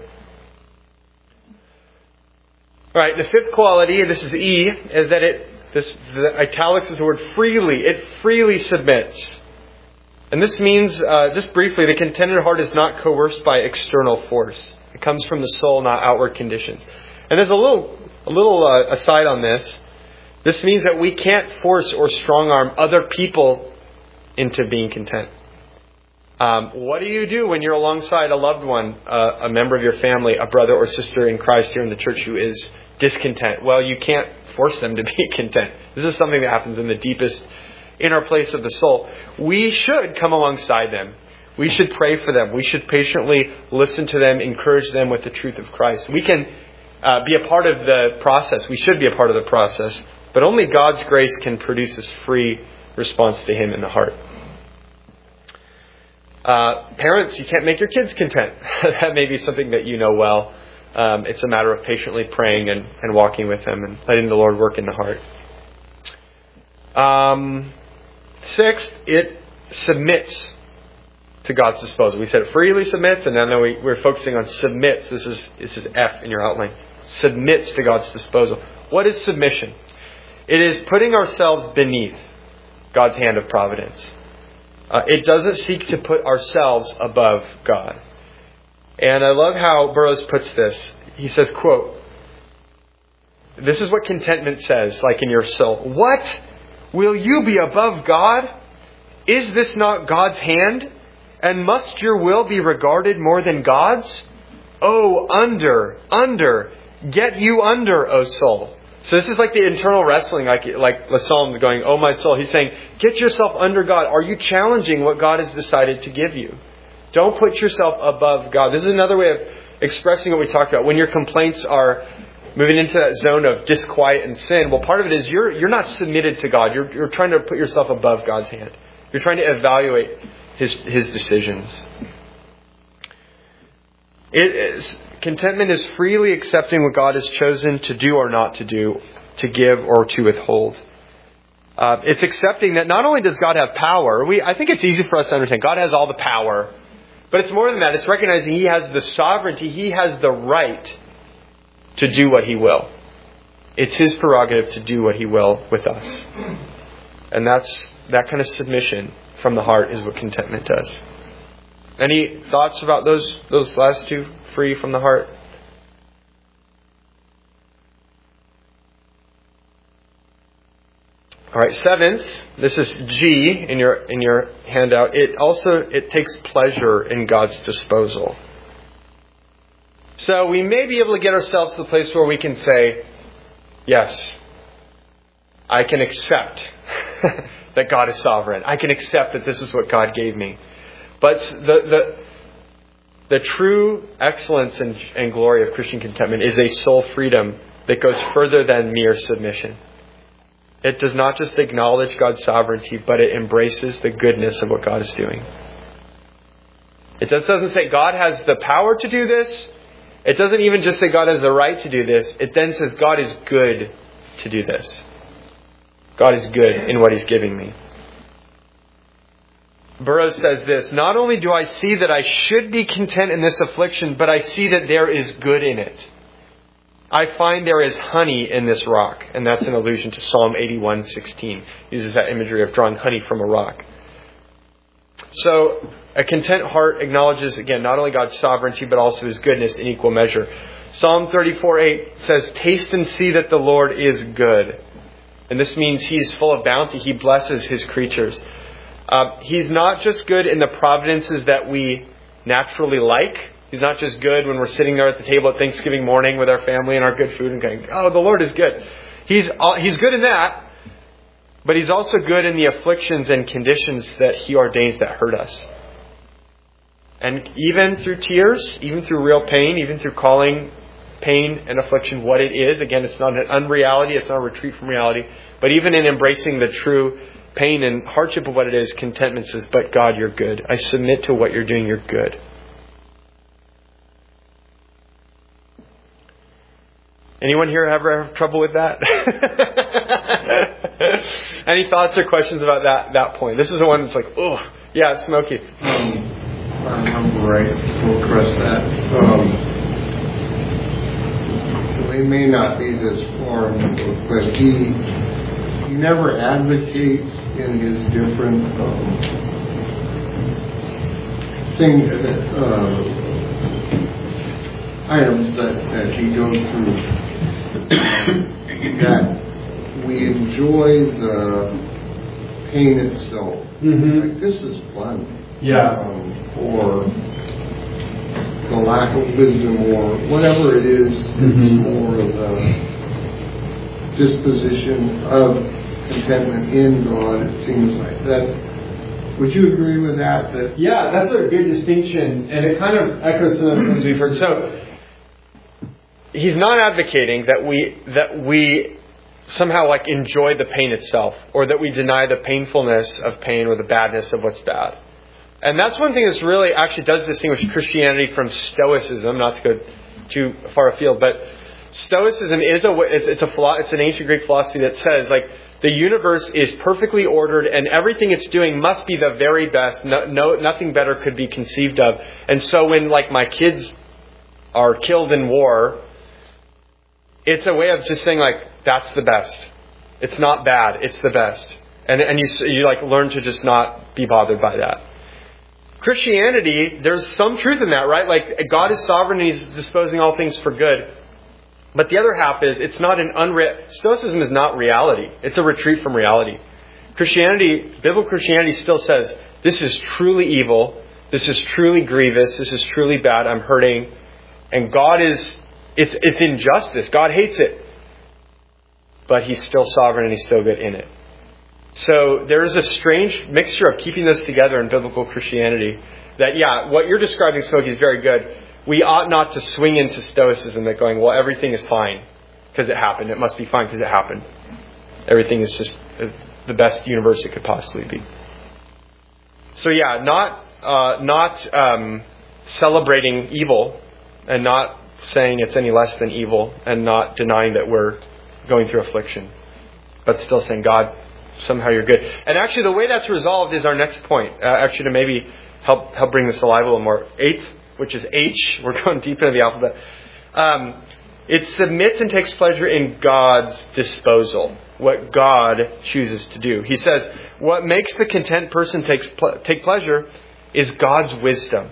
All right, the fifth quality, this is E, is that it, this, the italics is the word freely. It freely submits. And this means, uh, just briefly, the contented heart is not coerced by external force. It comes from the soul, not outward conditions. And there's a little, a little uh, aside on this. This means that we can't force or strong-arm other people into being content. Um, what do you do when you're alongside a loved one, uh, a member of your family, a brother or sister in Christ here in the church who is discontent? Well, you can't force them to be content. This is something that happens in the deepest inner place of the soul. We should come alongside them. We should pray for them. We should patiently listen to them, encourage them with the truth of Christ. We can uh, be a part of the process. We should be a part of the process. But only God's grace can produce this free response to Him in the heart. Uh, parents, you can't make your kids content. That may be something that you know well. Um, it's a matter of patiently praying and, and walking with them and letting the Lord work in the heart. Um, sixth, it submits to God's disposal. We said it freely submits, and then we, we're focusing on submits. This is, this is F in your outline. Submits to God's disposal. What is submission? It is putting ourselves beneath God's hand of providence. Uh, it doesn't seek to put ourselves above God. And I love how Burroughs puts this. He says, quote, this is what contentment says, like in your soul. What? Will you be above God? Is this not God's hand? And must your will be regarded more than God's? Oh, under, under, get you under, O soul. So this is like the internal wrestling, like like the Psalms going, oh my soul. He's saying, get yourself under God. Are you challenging what God has decided to give you? Don't put yourself above God. This is another way of expressing what we talked about. When your complaints are moving into that zone of disquiet and sin, well, part of it is you're you're not submitted to God. You're you're trying to put yourself above God's hand. You're trying to evaluate His His decisions. It is, contentment is freely accepting what God has chosen to do or not to do, to give or to withhold. Uh, it's accepting that not only does God have power, we I think it's easy for us to understand. God has all the power. But it's more than that. It's recognizing He has the sovereignty. He has the right to do what He will. It's His prerogative to do what He will with us. And that's that kind of submission from the heart is what contentment does. Any thoughts about those those last two? Free from the heart? All right, seventh, this is G in your in your handout. It also it takes pleasure in God's disposal. So we may be able to get ourselves to the place where we can say, yes, I can accept that God is sovereign. I can accept that this is what God gave me. But the the the true excellence and, and glory of Christian contentment is a soul freedom that goes further than mere submission. It does not just acknowledge God's sovereignty, but it embraces the goodness of what God is doing. It just doesn't say God has the power to do this. It doesn't even just say God has the right to do this. It then says God is good to do this. God is good in what He's giving me. Burroughs says this, not only do I see that I should be content in this affliction, but I see that there is good in it. I find there is honey in this rock. And that's an allusion to Psalm eighty-one sixteen. Uses that imagery of drawing honey from a rock. So a content heart acknowledges, again, not only God's sovereignty, but also His goodness in equal measure. Psalm thirty-four eight says, taste and see that the Lord is good. And this means He's full of bounty. He blesses His creatures. Uh, he's not just good in the providences that we naturally like. He's not just good when we're sitting there at the table at Thanksgiving morning with our family and our good food and going, oh, the Lord is good. He's He's good in that, but He's also good in the afflictions and conditions that He ordains that hurt us. And even through tears, even through real pain, even through calling pain and affliction what it is. Again, it's not an unreality, it's not a retreat from reality. But even in embracing the true pain and hardship of what it is, contentment says, but God, you're good. I submit to what you're doing, you're good. Anyone here ever have trouble with that? Any thoughts or questions about that that point? This is the one that's like, oh, yeah, Smokey. Um, I remember right, we'll trust that. Um, they may not be this far in the book, but he he never advocates in his different um, things, uh, items that, that he goes through, that we enjoy the pain itself. Mm-hmm. Like, this is fun. Yeah. Um, or the lack of wisdom, or whatever it is, mm-hmm. It's more of a disposition of contentment in God, it seems like that. Would you agree with that? That yeah, that's a good distinction, and it kind of echoes some of the things we've heard. So, he's not advocating that we that we somehow like enjoy the pain itself, or that we deny the painfulness of pain or the badness of what's bad. And that's one thing that's really actually does distinguish Christianity from Stoicism. Not to go too far afield, but Stoicism is a it's, it's a it's an ancient Greek philosophy that says like the universe is perfectly ordered and everything it's doing must be the very best. No, no nothing better could be conceived of. And so when like my kids are killed in war, it's a way of just saying like that's the best. It's not bad. It's the best. And and you you like learn to just not be bothered by that. Christianity, there's some truth in that, right? Like God is sovereign and He's disposing all things for good. But the other half is it's not an unreal. Stoicism is not reality. It's a retreat from reality. Christianity, biblical Christianity still says this is truly evil. This is truly grievous. This is truly bad. I'm hurting. And God is, it's it's injustice. God hates it. But He's still sovereign and He's still good in it. So there is a strange mixture of keeping those together in biblical Christianity. That, yeah, what you're describing, Smokey, is very good. We ought not to swing into Stoicism that going, well, everything is fine because it happened. It must be fine because it happened. Everything is just the best universe it could possibly be. So yeah, not uh, not um, celebrating evil and not saying it's any less than evil and not denying that we're going through affliction, but still saying, God, somehow you're good. And actually the way that's resolved is our next point. Uh, actually to maybe help help bring this alive a little more. Eighth, which is H. We're going deep into the alphabet. Um, it submits and takes pleasure in God's disposal. What God chooses to do. He says, what makes the content person takes ple- take pleasure is God's wisdom.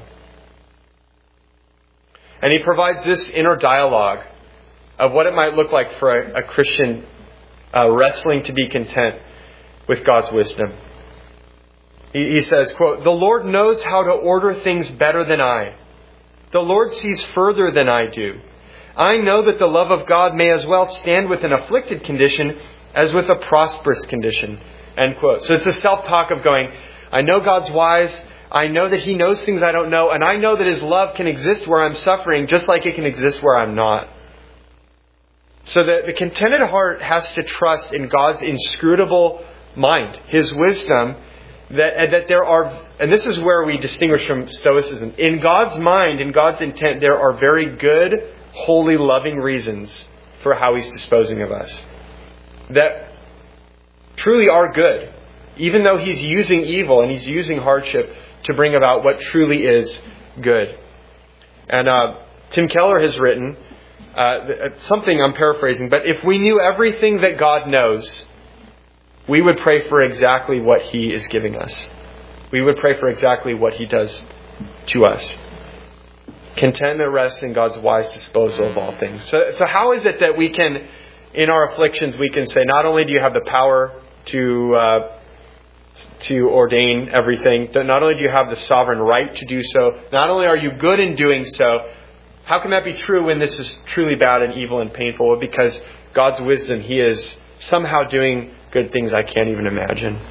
And He provides this inner dialogue of what it might look like for a, a Christian uh, wrestling to be content with God's wisdom. He, he says, quote, the Lord knows how to order things better than I. The Lord sees further than I do. I know that the love of God may as well stand with an afflicted condition as with a prosperous condition. End quote. So it's a self-talk of going, I know God's wise. I know that He knows things I don't know. And I know that His love can exist where I'm suffering just like it can exist where I'm not. So the, the contented heart has to trust in God's inscrutable mind, His wisdom, that, that there are, and this is where we distinguish from Stoicism. In God's mind, in God's intent, there are very good, holy, loving reasons for how He's disposing of us. That truly are good, even though He's using evil and He's using hardship to bring about what truly is good. And uh, Tim Keller has written uh, something, I'm paraphrasing, but if we knew everything that God knows, we would pray for exactly what He is giving us. We would pray for exactly what He does to us. Contentment rests in God's wise disposal of all things. So, so how is it that we can, in our afflictions, we can say, not only do you have the power to uh, to ordain everything, not only do you have the sovereign right to do so, not only are you good in doing so, how can that be true when this is truly bad and evil and painful? Well, because God's wisdom, He is somehow doing good things I can't even imagine.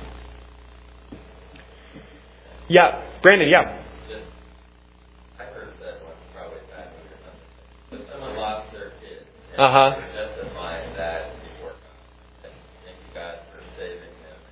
Yeah, Brandon, yeah. Uh-huh. Justifying that before God. Thank you, God, for saving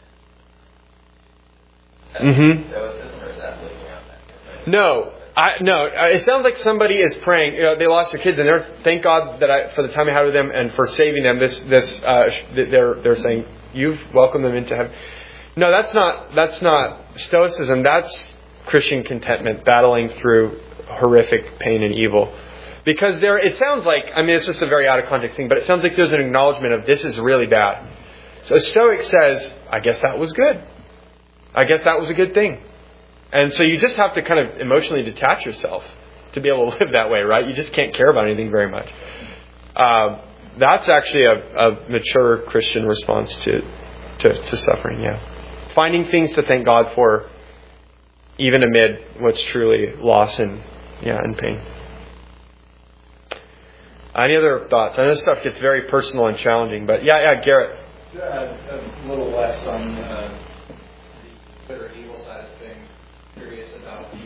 them. Mm-hmm. That was this, or is that looking out that? No, I no. It sounds like somebody is praying. You know, they lost their kids, and they're thank God that I for the time I had with them and for saving them. This this uh, they're they're saying you've welcomed them into heaven. No, that's not that's not stoicism. That's Christian contentment, battling through horrific pain and evil. Because there, it sounds like, I mean, it's just a very out of context thing, but it sounds like there's an acknowledgement of this is really bad. So a Stoic says, I guess that was good. I guess that was a good thing. And so you just have to kind of emotionally detach yourself to be able to live that way, right? You just can't care about anything very much. Um, that's actually a, a mature Christian response to, to, to suffering, yeah. Finding things to thank God for, even amid what's truly loss and, yeah, and pain. Any other thoughts? I know this stuff gets very personal and challenging, but yeah, yeah, Garrett. Uh, a little less on uh, the bitter evil side of things. Curious about the,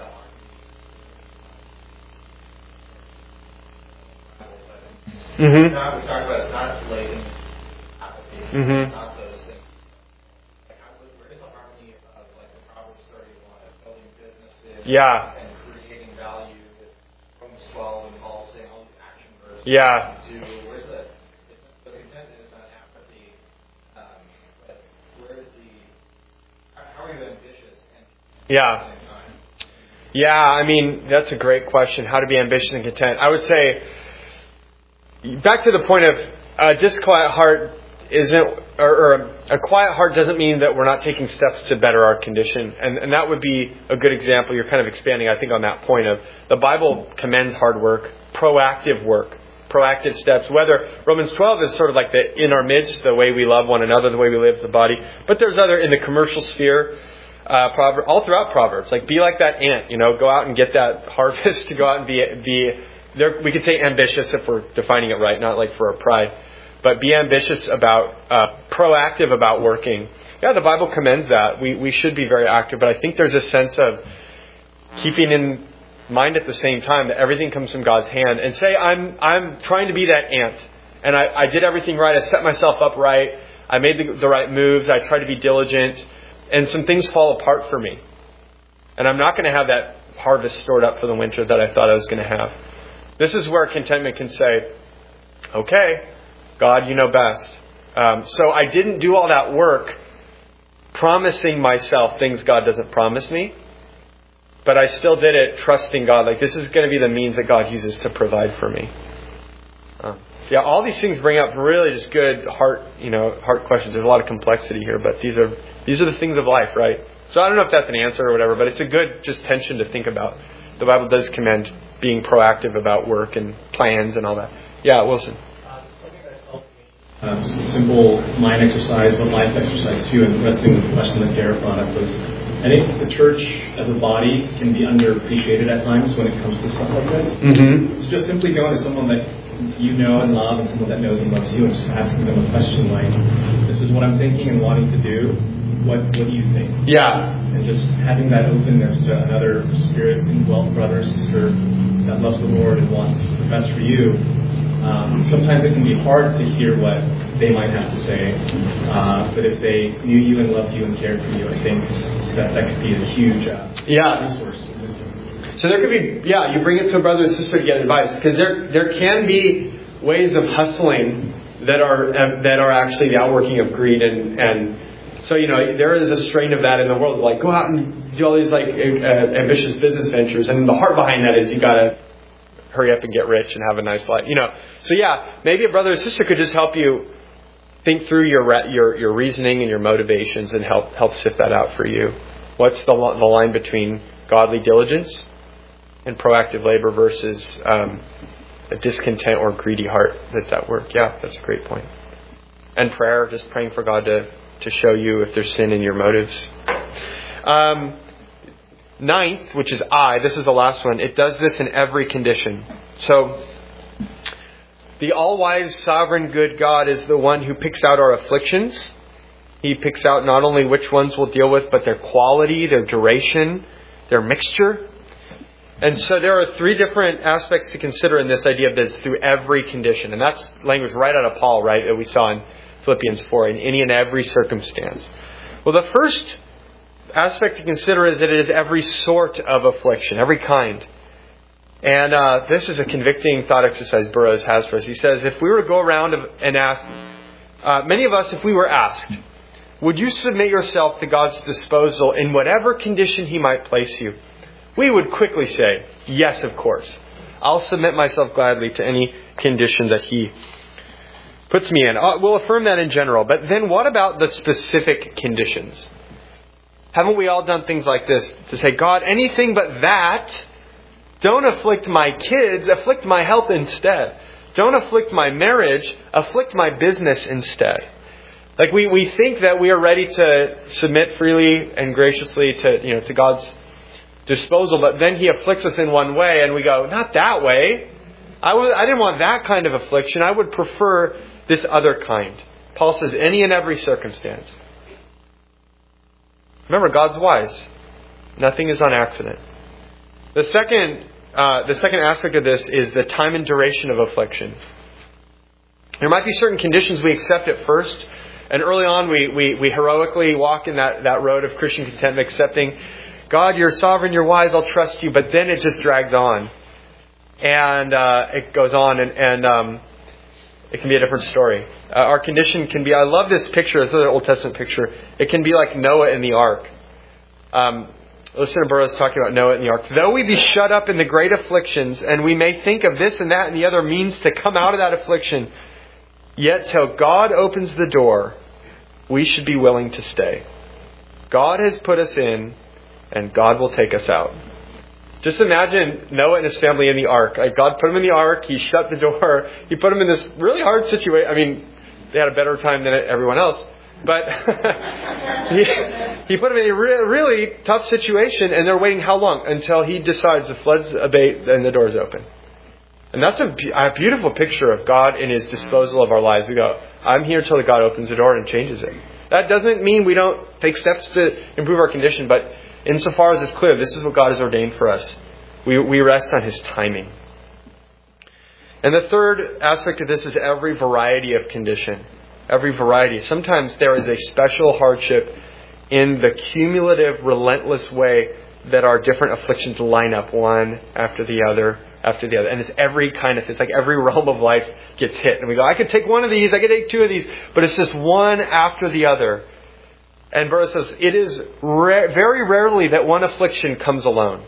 the Mm-hmm. Not, we talked about it's not laziness, apathy, Mm-hmm. not those things. Like, how, where is the harmony of like the Proverbs thirty-one of building businesses Yeah. and creating value with Romans twelve and Paul saying all these action verbs? Yeah. Do where's the it's, the contentment is not apathy, um, but where is the how are you ambitious and Yeah. Yeah, I mean, that's a great question. How to be ambitious and content. I would say, back to the point of a disquiet heart isn't, or, or a quiet heart doesn't mean that we're not taking steps to better our condition. And, and that would be a good example. You're kind of expanding, I think, on that point of the Bible commends hard work, proactive work, proactive steps. Whether Romans twelve is sort of like the in our midst, the way we love one another, the way we live as a body. But there's other in the commercial sphere. Uh, Proverbs, all throughout Proverbs, like be like that ant, you know, go out and get that harvest, to go out and be, be there. We could say ambitious if we're defining it right, not like for our pride, but be ambitious about, uh, proactive about working. Yeah, the Bible commends that. We, we should be very active, but I think there's a sense of keeping in mind at the same time that everything comes from God's hand, and say, I'm, I'm trying to be that ant, and I, I did everything right. I set myself up right. I made the, the right moves. I tried to be diligent. And some things fall apart for me. And I'm not going to have that harvest stored up for the winter that I thought I was going to have. This is where contentment can say, okay, God, you know best. Um, so I didn't do all that work promising myself things God doesn't promise me. But I still did it trusting God. Like, this is going to be the means that God uses to provide for me. Um, yeah, all these things bring up really just good heart, you know, heart questions. There's a lot of complexity here, but these are these are the things of life, right? So I don't know if that's an answer or whatever, but it's a good just tension to think about. The Bible does commend being proactive about work and plans and all that. Yeah, Wilson. Uh, just a simple mind exercise, but life exercise too, and wrestling with the question that Garrett brought up was, I think the church as a body can be underappreciated at times when it comes to stuff like this. Mm-hmm. So just simply going to someone that you know and love, and someone that knows and loves you, and just asking them a question like, this is what I'm thinking and wanting to do, what what do you think? Yeah. And just having that openness to another spirit-indwelt brother or sister that loves the Lord and wants the best for you. Um, sometimes it can be hard to hear what they might have to say, uh, but if they knew you and loved you and cared for you, I think that that could be a huge uh, yeah. resource. So there could be, yeah, you bring it to a brother or sister to get advice, because there there can be ways of hustling that are that are actually the outworking of greed. And, and so, you know, there is a strain of that in the world. Like, go out and do all these, like, uh, ambitious business ventures. And the heart behind that is you got to hurry up and get rich and have a nice life. You know, so yeah, maybe a brother or sister could just help you think through your your your reasoning and your motivations and help help sift that out for you. What's the the line between godly diligence and proactive labor versus um, a discontent or greedy heart that's at work? Yeah, that's a great point. And prayer, just praying for God to, to show you if there's sin in your motives. Um, ninth, which is I, this is the last one. It does this in every condition. So, the all-wise, sovereign, good God is the one who picks out our afflictions. He picks out not only which ones we'll deal with, but their quality, their duration, their mixture. And so there are three different aspects to consider in this idea of this through every condition. And that's language right out of Paul, right, that we saw in Philippians four, in any and every circumstance. Well, the first aspect to consider is that it is every sort of affliction, every kind. And uh, this is a convicting thought exercise Burroughs has for us. He says, if we were to go around and ask, uh, many of us, if we were asked, would you submit yourself to God's disposal in whatever condition He might place you? We would quickly say, yes, of course. I'll submit myself gladly to any condition that He puts me in. Uh, we'll affirm that in general. But then what about the specific conditions? Haven't we all done things like this to say, God, anything but that, don't afflict my kids, afflict my health instead. Don't afflict my marriage, afflict my business instead. Like we, we think that we are ready to submit freely and graciously to, you know, to God's disposal, but then He afflicts us in one way and we go, not that way. I, was, I didn't want that kind of affliction. I would prefer this other kind. Paul says, any and every circumstance. Remember, God's wise. Nothing is on accident. The second, uh, the second aspect of this is the time and duration of affliction. There might be certain conditions we accept at first, and early on we, we, we heroically walk in that, that road of Christian contentment, accepting, God, You're sovereign, You're wise, I'll trust You, but then it just drags on. And uh, it goes on, and, and um, it can be a different story. Uh, our condition can be, I love this picture, this other Old Testament picture. It can be like Noah in the ark. Um, listen to Burroughs talking about Noah in the ark. Though we be shut up in the great afflictions, and we may think of this and that and the other means to come out of that affliction, yet till God opens the door, we should be willing to stay. God has put us in, and God will take us out. Just imagine Noah and his family in the ark. Like God put them in the ark. He shut the door. He put them in this really hard situation. I mean, they had a better time than everyone else. But he, he put them in a re- really tough situation, and they're waiting how long? Until He decides the floods abate and the doors open. And that's a, a beautiful picture of God in His disposal of our lives. We go, I'm here till God opens the door and changes it. That doesn't mean we don't take steps to improve our condition, but insofar as it's clear, this is what God has ordained for us. We, we rest on His timing. And the third aspect of this is every variety of condition. Every variety. Sometimes there is a special hardship in the cumulative, relentless way that our different afflictions line up one after the other, after the other. And it's every kind of, it's like every realm of life gets hit. And we go, I could take one of these, I could take two of these, but it's just one after the other. And Burroughs says, it is ra- very rarely that one affliction comes alone.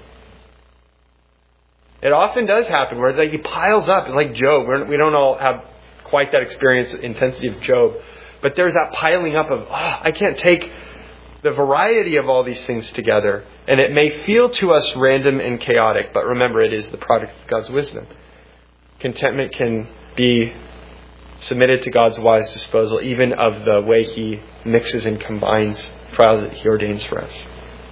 It often does happen where like, it piles up. It's like Job. We're, we don't all have quite that experience, intensity of Job. But there's that piling up of, oh, I can't take the variety of all these things together. And it may feel to us random and chaotic, but remember, it is the product of God's wisdom. Contentment can be submitted to God's wise disposal, even of the way He mixes and combines trials that He ordains for us.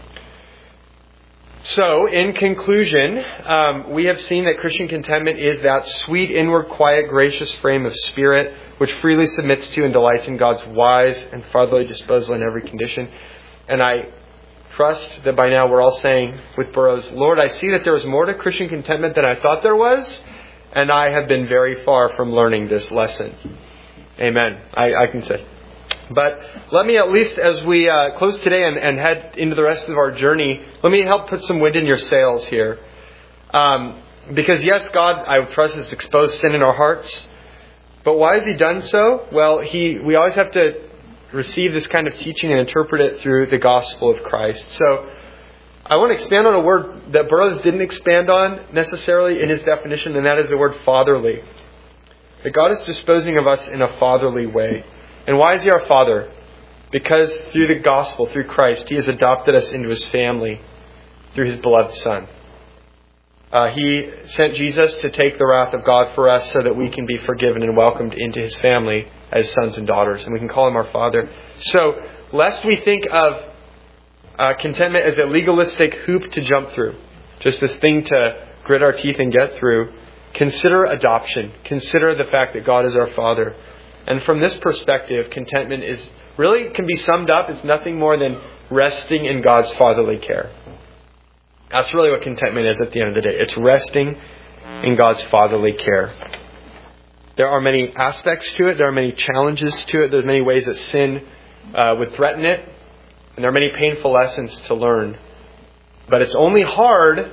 So, in conclusion, um, we have seen that Christian contentment is that sweet, inward, quiet, gracious frame of spirit which freely submits to and delights in God's wise and fatherly disposal in every condition. And I trust that by now we're all saying with Burroughs, Lord, I see that there is more to Christian contentment than I thought there was, and I have been very far from learning this lesson. Amen. I, I can say. But let me at least, as we uh, close today and, and head into the rest of our journey, let me help put some wind in your sails here. Um, because yes, God, I trust, has exposed sin in our hearts. But why has he done so? Well, he we always have to receive this kind of teaching and interpret it through the gospel of Christ. So I want to expand on a word that Burroughs didn't expand on necessarily in his definition, and that is the word fatherly. That God is disposing of us in a fatherly way. And why is he our Father? Because through the gospel, through Christ, he has adopted us into his family through his beloved Son. Uh, he sent Jesus to take the wrath of God for us so that we can be forgiven and welcomed into his family as sons and daughters. And we can call him our Father. So, lest we think of uh, contentment as a legalistic hoop to jump through, just this thing to grit our teeth and get through, consider adoption. Consider the fact that God is our Father. And from this perspective, contentment is really can be summed up. It's nothing more than resting in God's fatherly care. That's really what contentment is at the end of the day. It's resting in God's fatherly care. There are many aspects to it. There are many challenges to it. There's many ways that sin uh, would threaten it. And there are many painful lessons to learn. But it's only hard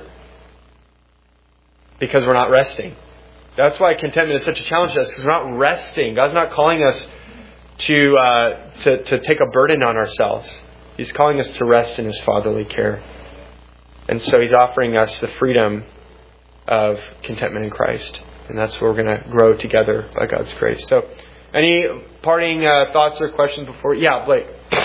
because we're not resting. That's why contentment is such a challenge to us, because we're not resting. God's not calling us to, uh, to to take a burden on ourselves. He's calling us to rest in his fatherly care. And so he's offering us the freedom of contentment in Christ. And that's where we're going to grow together by God's grace. So, any parting uh, thoughts or questions before? Yeah, Blake.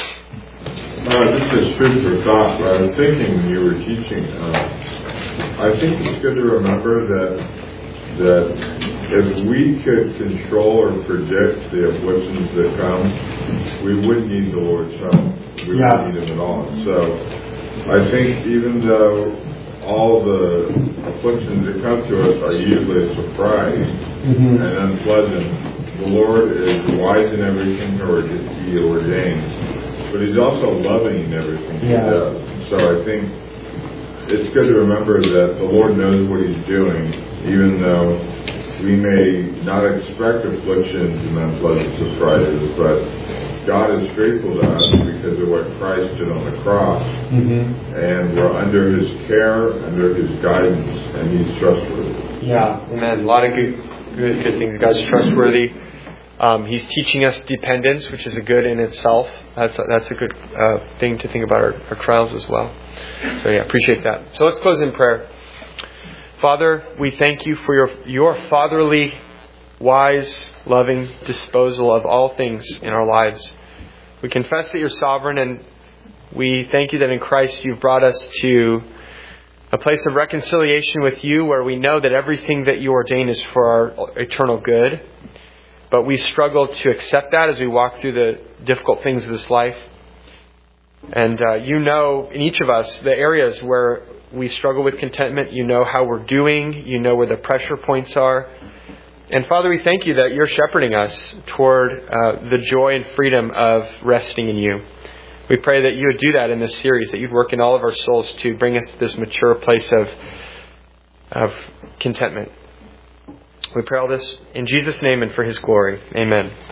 Uh, just a food for thought. But I was thinking when you were teaching, uh, I think it's good to remember that that if we could control or predict the afflictions that come, we wouldn't need the Lord's help. We Yeah. wouldn't need him at all. So I think even though all the afflictions that come to us are usually a surprise mm-hmm. and unpleasant, the Lord is wise in everything he ordains, but he's also loving in everything yeah. he does. So I think it's good to remember that the Lord knows what he's doing, even though we may not expect afflictions and unpleasant surprises, but God is faithful to us because of what Christ did on the cross. Mm-hmm. And we're under his care, under his guidance, and he's trustworthy. Yeah, amen. A lot of good, good, good things. God's trustworthy. Um, he's teaching us dependence, which is a good in itself. That's a, that's a good uh, thing to think about our, our trials as well. So yeah, appreciate that. So let's close in prayer. Father, we thank you for your your fatherly, wise, loving disposal of all things in our lives. We confess that you're sovereign, and we thank you that in Christ you've brought us to a place of reconciliation with you, where we know that everything that you ordain is for our eternal good. But we struggle to accept that as we walk through the difficult things of this life. And uh, you know, in each of us, the areas where we struggle with contentment. You know how we're doing. You know where the pressure points are. And Father, we thank you that you're shepherding us toward uh, the joy and freedom of resting in you. We pray that you would do that in this series, that you'd work in all of our souls to bring us to this mature place of, of contentment. We pray all this in Jesus' name and for his glory. Amen.